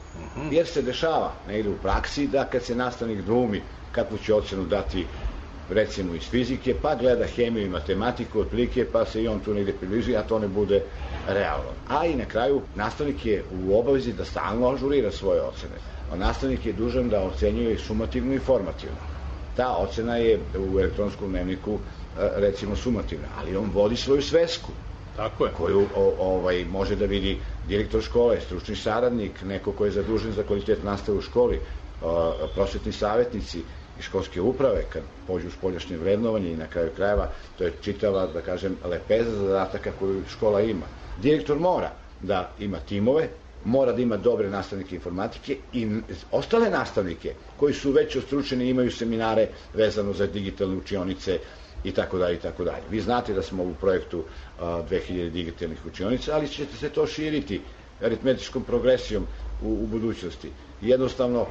Uh-huh. Jer se dešava negde u praksi da kad se nastavnik dvoumi kakvu će ocenu dati recimo iz fizike, pa gleda hemiju i matematiku otprilike, pa se i on tu negde približi, a to ne bude realno. A i na kraju nastavnik je u obavezi da stalno ažurira svoje ocene. A nastavnik je dužan da ocenjuje sumativno i formativno. Ta ocena je u elektronskom dnevniku recimo sumativna, ali on vodi svoju svesku. Tako je. Koju o, ovaj, može da vidi direktor škole, stručni saradnik, neko ko je zadužen za kvalitet nastave u školi, o, prosvetni savjetnici i školske uprave, kad pođu u spoljašnje vrednovanje i na kraju krajeva, to je čitava, da kažem, lepeza zadataka koju škola ima. Direktor mora da ima timove, mora da ima dobre nastavnike informatike i ostale nastavnike koji su već ostručeni i imaju seminare vezano za digitalne učionice i tako dalje i tako dalje. Vi znate da smo u projektu a, dve hiljade digitalnih učionica, ali ćete se to širiti aritmetičkom progresijom u, u budućnosti. Jednostavno,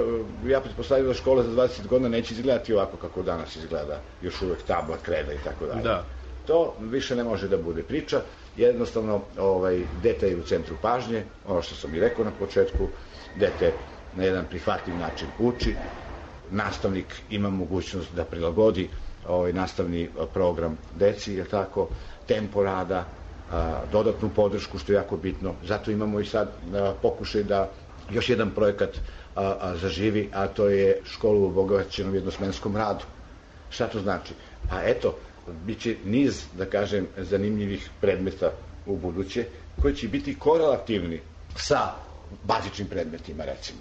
ja pretpostavljam da škola za dvadeset godina neće izgledati ovako kako danas izgleda, još uvek tabla, kreda i tako dalje. Da. To više ne može da bude priča, jednostavno ovaj, dete je u centru pažnje, ono što sam i rekao na početku, dete na jedan prihvatljiv način uči, nastavnik ima mogućnost da prilagodi ovaj, nastavni program deci, je tako, tempo rada, a, dodatnu podršku, što je jako bitno, zato imamo i sad a, pokušaj da još jedan projekat a, a, zaživi, a to je škola u obogaćenom jednosmenskom radu. Šta to znači? Pa eto, biće niz, da kažem, zanimljivih predmeta u buduće, koji će biti korelativni sa bazičnim predmetima, recimo.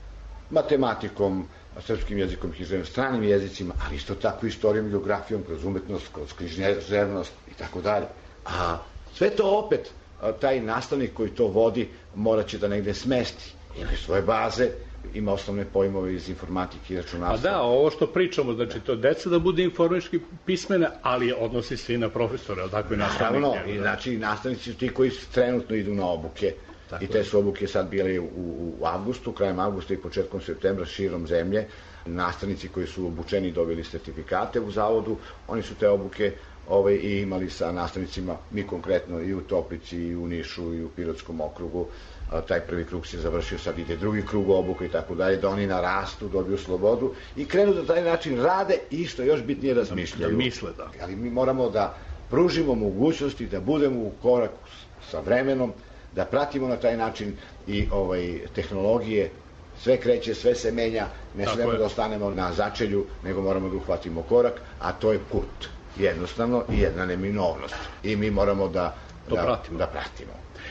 Matematikom, srpskim jezikom, književnim, stranim jezicima, ali isto tako istorijom, geografijom, kroz umetnost, kroz književnost i tako dalje. A sve to opet, taj nastavnik koji to vodi, morat će da negde smesti. Ima svoje baze, ima osnovne pojmove iz informatike i računarstva. A da, ovo što pričamo, znači to deca da bude informatički pismene, ali odnosi se i na profesore, ali tako i nastavnike. Naravno, i znači nastavnici su ti koji trenutno idu na obuke. Tako I te su obuke sad bile u, u avgustu, krajem avgusta i početkom septembra širom zemlje. Nastavnici koji su obučeni dobili sertifikate u zavodu, oni su te obuke ovaj, i imali sa nastavnicima, mi konkretno i u Toplici, i u Nišu, i u Pirotskom okrugu. A, taj prvi krug se završio, sad ide drugi krug obuka i tako dalje, da oni narastu, dobiju slobodu i krenu da taj način rade i što još bitnije razmišljaju. Da misle, da. Ali mi moramo da pružimo mogućnosti da budemo u koraku sa vremenom, da pratimo na taj način i ovaj tehnologije, sve kreće, sve se menja, ne smemo da ostanemo na začelju, nego moramo da uhvatimo korak, a to je put. Jednostavno i jedna neminovnost. I mi moramo da, to da, pratimo. da pratimo.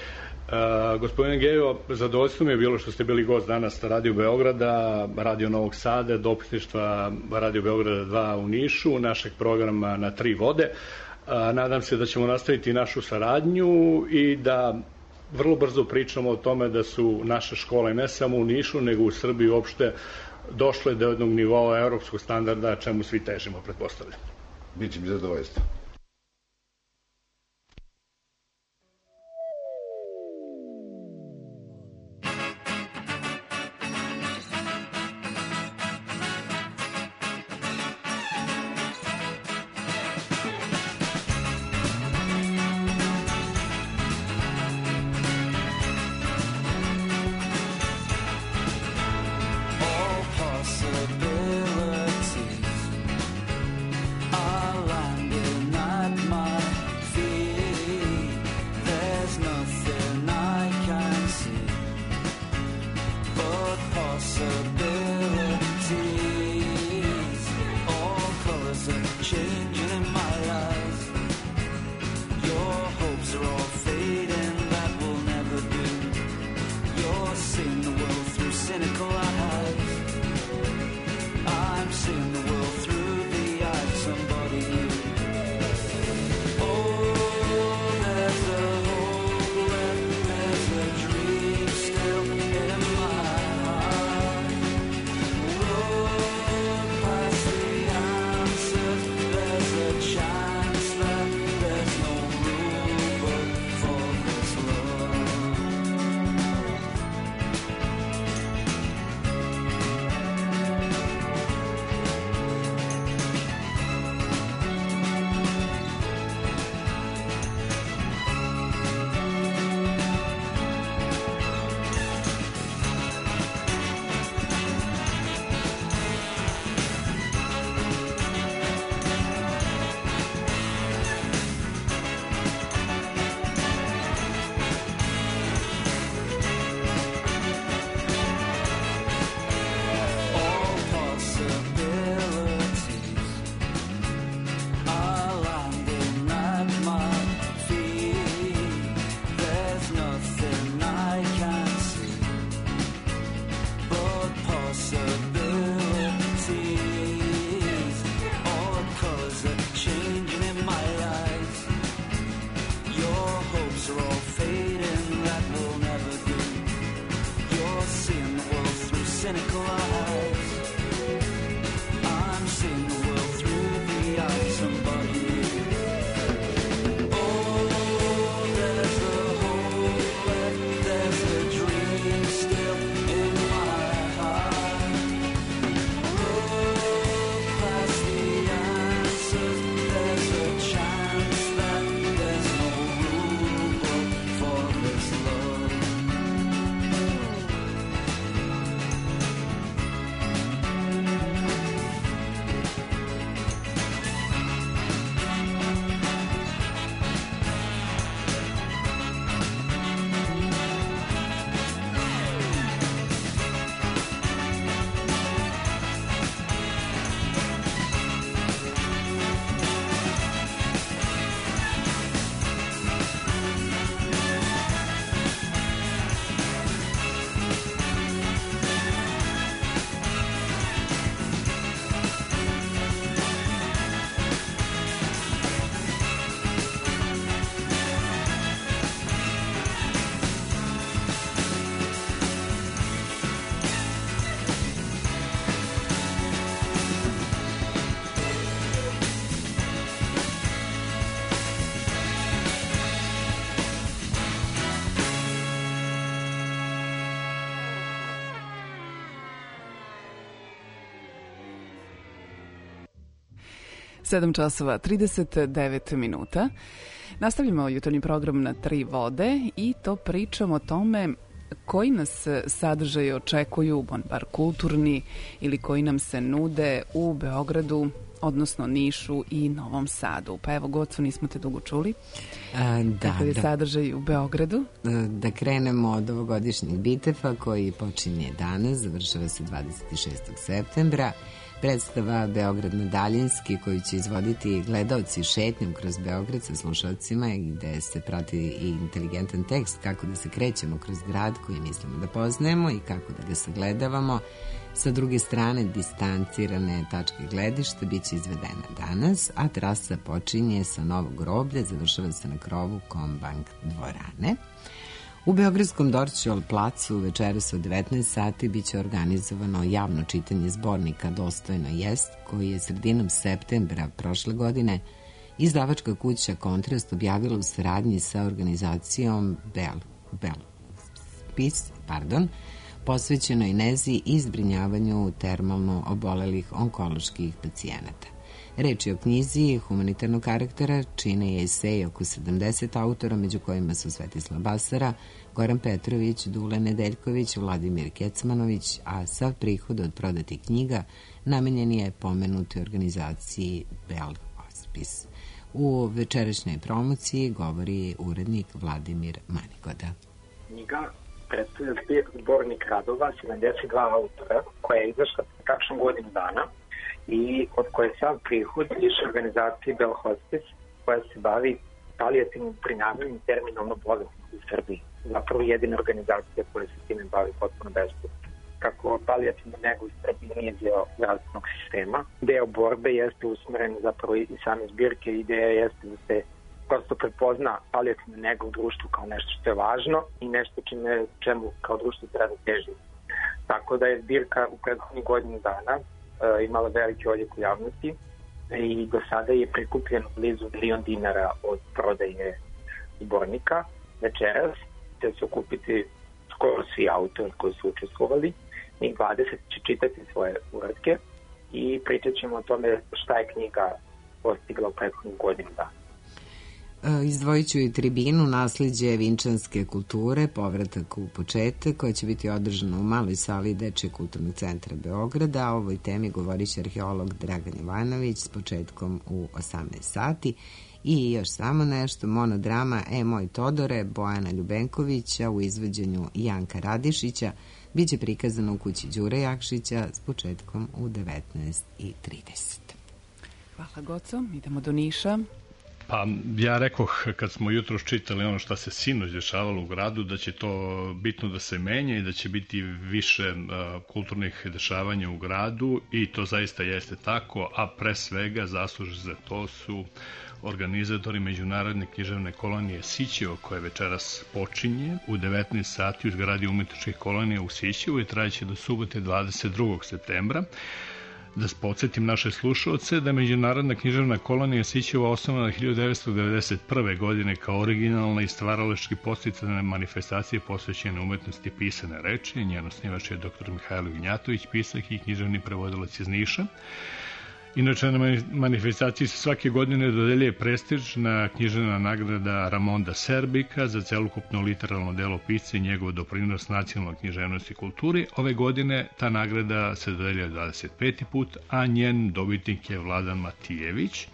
Uh, gospodine Gejo, zadovoljstvo mi je bilo što ste bili gost danas Radio Beograda, Radio Novog Sada, dopisništva Radio Beograda dva u Nišu, našeg programa Na tri vode. Uh, nadam se da ćemo nastaviti našu saradnju i da vrlo brzo pričamo o tome da su naše škole ne samo u Nišu, nego u Srbiji uopšte došle do jednog nivoa evropskog standarda, čemu svi težimo, pretpostavljam. Biće mi zadovoljstvo. Possibilities are landing sedam časova trideset devet minuta. Nastavljamo jutarnji program na Tri vode i to pričamo o tome koji nas sadržaji očekuju, bar kulturni, ili koji nam se nude u Beogradu, odnosno Nišu i Novom Sadu. Pa evo, Goco, nismo te dugo čuli. A, da, Kakav je da. sadržaj u Beogradu? Da krenemo od ovogodišnjeg Bitefa koji počinje danas, završava se dvadeset šestog septembra. Predstava Beograd na daljinski koju će izvoditi gledaoci šetnjom kroz Beograd sa slušalcima gde se prati i inteligentan tekst kako da se krećemo kroz grad koji mislimo da poznajemo i kako da ga sagledavamo. Sa druge strane, distancirane tačke gledišta bit će izvedena danas, a trasa počinje sa Novog groblja, završava se na krovu Kombank dvorane. U Beogradskom Dorćol placu večeras od devetnaest sati biće organizovano javno čitanje zbornika Dostojno jest, koji je sredinom septembra prošle godine izdavačka kuća Kontrast objavila u saradnji sa organizacijom Bel, Bel, Spis, pardon, posvećenoj nezi i zbrinjavanju termalno obolelih onkoloških pacijenata. Reč je o knjizi humanitarnog karaktera, čine je esej oko sedamdeset autora, među kojima su Svetislav Basara, Goran Petrović, Dule Nedeljković, Vladimir Kecmanović, a sav prihod od prodatih knjiga namenjen je pomenutoj organizaciji Bel Hospice. U večerašnjoj promociji govori urednik Vladimir Manigoda. Knjiga predstavlja zbornik radova sedamdeset dva autora koja je izašla tačno godinu dana i od koje sam prihod iš organizacije Bel Hospice koja se bavi palijativnim zbrinjavanjem terminalno bolesnih u Srbiji. Zapravo jedina organizacija koja se time bavi potpuno besplatno. Kako palijativna nego u Srbiji nije deo zdravstvenog sistema, deo borbe jeste usmeren zapravo i same zbirke. Ideja jeste da se prosto prepozna palijativna nego u društvu kao nešto što je važno i nešto čime, čemu kao društvo treba težiti. Tako da je zbirka u prethodnih godinu dana imala veliki odjek u javnosti i do sada je prikupljeno blizu milion dinara od prodaje zbornika. Večeras će se okupiti skoro svi autori koji su učestvovali. Njih dvadeset će čitati svoje uratke i pričat ćemo o tome šta je knjiga postigla u prethodnih godinu dana. Izdvojit ću i tribinu Nasliđe vinčanske kulture, povratak u početak, koja će biti održana u maloj sali Dečijeg kulturnog centra Beograda. O ovoj temi govorit će arheolog Dragan Jovanović s početkom u osamnaest sati. I još samo nešto, monodrama E moj Todore Bojana Ljubenkovića u izvođenju Janka Radišića biće prikazano u kući Đure Jakšića s početkom u devetnaest i trideset. Hvala, Goco. Idemo do Niša. Pa ja rekoh kad smo jutro čitali ono što se sinoć dešavalo u gradu, da će to bitno da se menja i da će biti više uh, kulturnih dešavanja u gradu i to zaista jeste tako, a pre svega zasluže za to su organizatori Međunarodne književne kolonije Sićevo, koje večeras počinje u devetnaest sati u zgradi umetničkih kolonija u Sićevu i trajeće do subote dvadeset drugog septembra. Da podsjetim naše slušalce da je Međunarodna književna kolonija Sićeva osnovana hiljadu devetsto devedeset prve. godine kao originalna i stvaralački podsticana manifestacija posvećene umetnosti pisane reči. Njen osnivač je doktor Mihajlo Ignjatović, pisak i književni prevodilac iz Niša. Inače, na manifestaciji se svake godine dodeljuje prestižna književna nagrada Ramonda Serbika za celokupno literalno delo pisca i njegov doprinos nacionalnoj književnosti i kulturi. Ove godine ta nagrada se dodeljuje dvadeset peti put, a njen dobitnik je Vladan Matijević.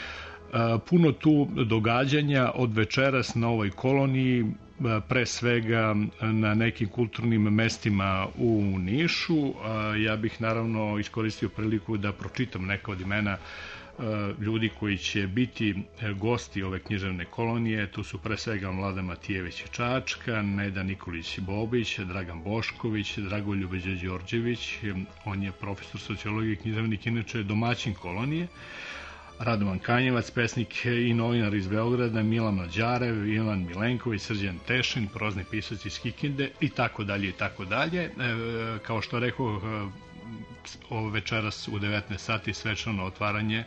Puno tu događanja od večeras na ovoj koloniji, pre svega na nekim kulturnim mestima u Nišu. Ja bih naravno iskoristio priliku da pročitam neka od imena ljudi koji će biti gosti ove književne kolonije. Tu su pre svega Vladan Matijević Čačka, Neda Nikolić Bobić, Dragan Bošković, Dragoljub Đorđević, on je profesor sociologije i književnik, inače domaćin kolonije, Radovan Kanjevac, pesnik i novinar iz Beograda, Milan Mađarev, Ivan Milenković, Srđan Tešin, prozni pisac iz Kikinde i tako dalje i tako dalje. Kao što rekao, ovo večeras u devetnaest sati svečano otvaranje,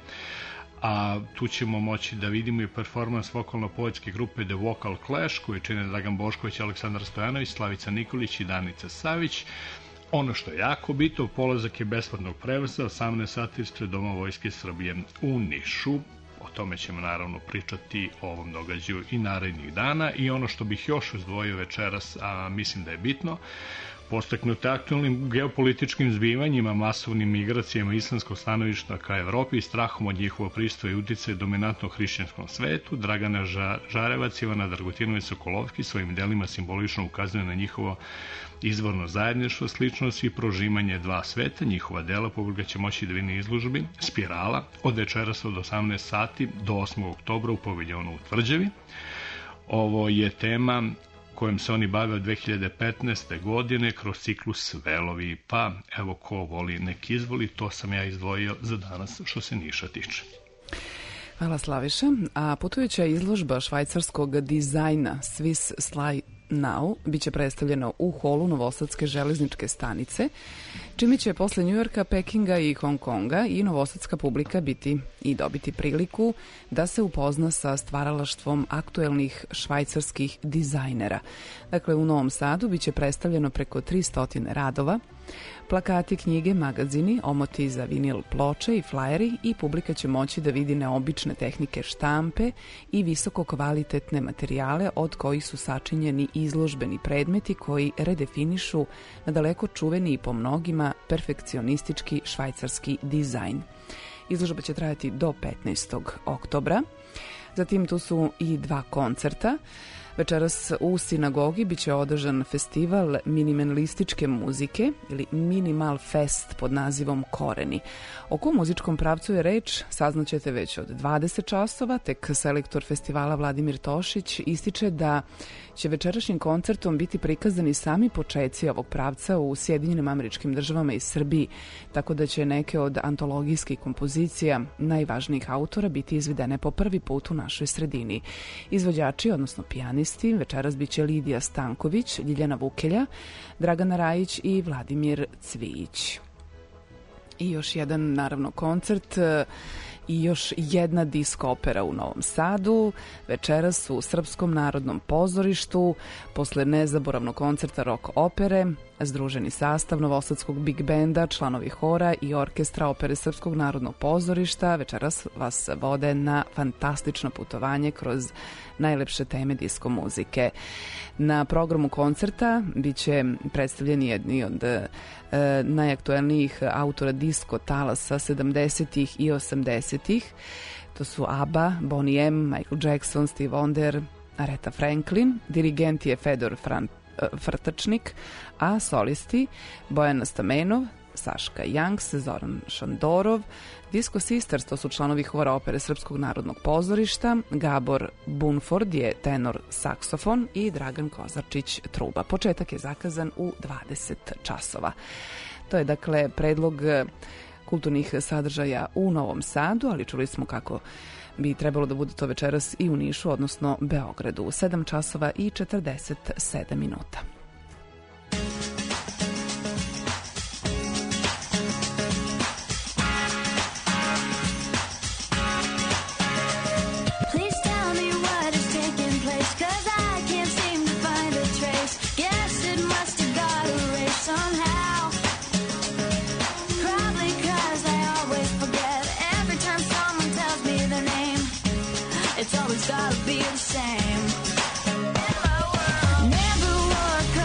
a tu ćemo moći da vidimo i performans vokalno-poetske grupe The Vocal Clash, koji čine Dragan Bošković, Aleksandar Stojanović, Slavica Nikolić i Danica Savić. Ono što je jako bitno, polazak je besplatnog prevoza, osamnaest sati ispred Doma Vojske Srbije u Nišu. O tome ćemo naravno pričati o ovom događaju i narednih dana. I ono što bih još izdvojio večeras, a mislim da je bitno, postaknute aktualnim geopolitičkim zbivanjima, masovnim migracijama islamskog stanovišta ka Evropi i strahom od njihovo pristoja i uticaja dominantno hrišćanskom svetu, Dragana Žarevac i Ivana Dragutinović Sokolovski svojim delima simbolično ukazuje na njihovo izvorno zajedništvo, sličnost i prožimanje dva sveta. Njihova dela publika će moći da vidi izložbi Spirala od večeras od osamnaest sati do osmog oktobra u paviljonu u Tvrđavi. Ovo je tema kojom se oni bave od dve hiljade petnaeste. godine kroz ciklus Velovi, pa evo ko voli nek izvoli, to sam ja izdvojio za danas što se Niša tiče. Hvala Slaviša. A putujuća izložba švajcarskog dizajna Swiss Sly Now biće predstavljena u holu Novosadske železničke stanice, čime će posle Njujorka, Pekinga i Hong Konga i novosadska publika biti i dobiti priliku da se upozna sa stvaralaštvom aktuelnih švajcarskih dizajnera. Dakle, u Novom Sadu biće predstavljeno preko tristo radova, plakati, knjige, magazini, omoti za vinil ploče i flajeri i publika će moći da vidi neobične tehnike štampe i visoko kvalitetne materijale od kojih su sačinjeni izložbeni predmeti koji redefinišu nadaleko čuveni i po mnogima perfekcionistički švajcarski dizajn. Izložba će trajati do petnaestog oktobra. Zatim tu su i dva koncerta. Večeras u sinagogi biće održan festival minimalističke muzike ili Minimal Fest pod nazivom Koreni. O kom muzičkom pravcu je reč saznaćete već od dvadeset časova, tek selektor festivala Vladimir Tošić ističe da će večerašnjim koncertom biti prikazani sami počeci ovog pravca u Sjedinjenim Američkim Državama i Srbiji, tako da će neke od antologijskih kompozicija najvažnijih autora biti izvedene po prvi put u našoj sredini. Izvođači, odnosno pijanisti, večeras biće Lidija Stanković, Ljiljana Vukelja, Dragana Rajić i Vladimir Cvijić. I još jedan, naravno, koncert i još jedna disko opera u Novom Sadu. Večeras u Srpskom narodnom pozorištu, posle nezaboravnog koncerta rock opere, združeni sastav Novosadskog Big Benda, članovi hora i orkestra opere Srpskog narodnog pozorišta večeras vas vode na fantastično putovanje kroz najlepše teme disko muzike. Na programu koncerta biće predstavljeni jedni od e, najaktuelnijih autora disko talasa sedamdesetih i osamdesetih. To su ABBA, Boney M, Michael Jackson, Steve Wonder, Aretha Franklin, dirigent je Fedor Fran, Frtačnik, a solisti Bojan Stamenov, Saška Janks, Zoran Šandorov, Disco Sisters, to su članovi hora opere Srpskog narodnog pozorišta, Gabor Bunford je tenor saksofon i Dragan Kozarčić truba. Početak je zakazan u dvadeset časova. To je dakle predlog kulturnih sadržaja u Novom Sadu, ali čuli smo kako bi trebalo da bude to večeras i u Nišu, odnosno Beogradu, u sedam časova i četrdeset sedam minuta. It's always gotta be the same. Never walk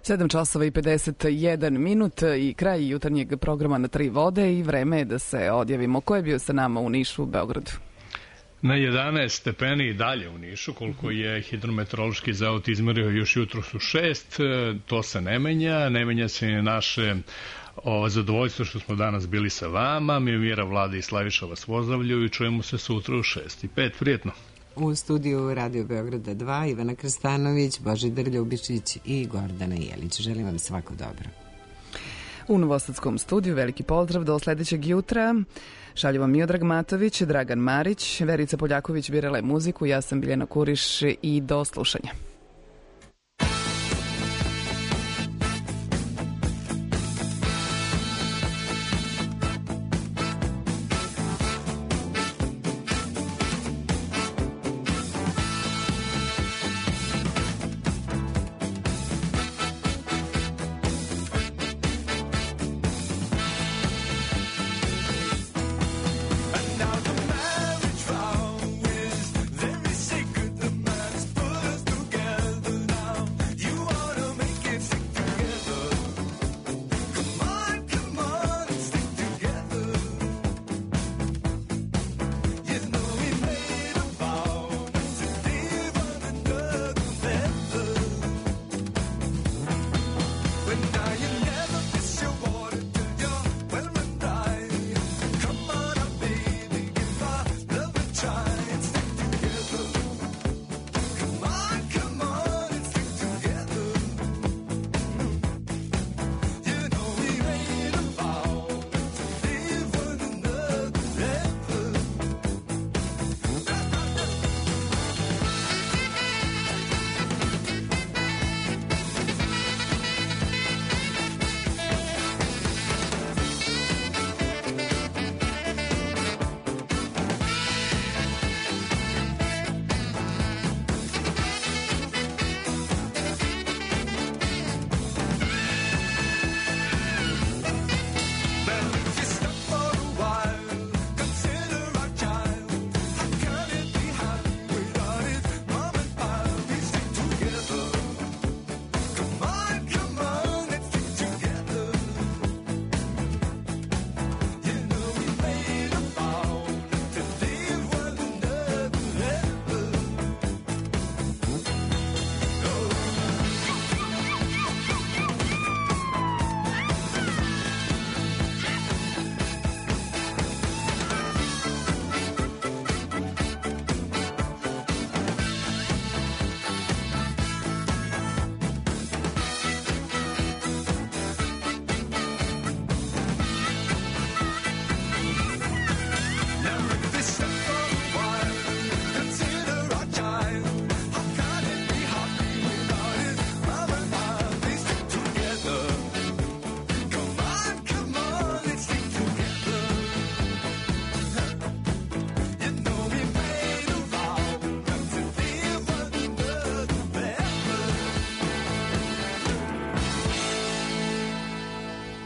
sedam časova i pedeset jedan minut i kraj jutarnjeg programa Na tri vode i vreme je da se odjavimo. Ko je bio sa nama u Nišu, u Beogradu? Na jedanaest stepeni i dalje u Nišu, koliko je hidrometeorološki zavod izmerio još jutro su šest, to se ne menja, ne menja se i naše o, zadovoljstvo što smo danas bili sa vama. Mira, Vlada i Slaviša vas pozdravljaju i čujemo se sutra u šest i pet. Prijetno. U studiju Radio Beograda dva Ivana Krstanović, Božidar Ljubišić i Gordana Jelić. Želim vam svako dobro. U Novosadskom studiju veliki pozdrav do sledećeg jutra. Šalju vam Miodrag Matović, Dragan Marić, Verica Poljaković birala je muziku, ja sam Biljana Kuriš i do slušanja.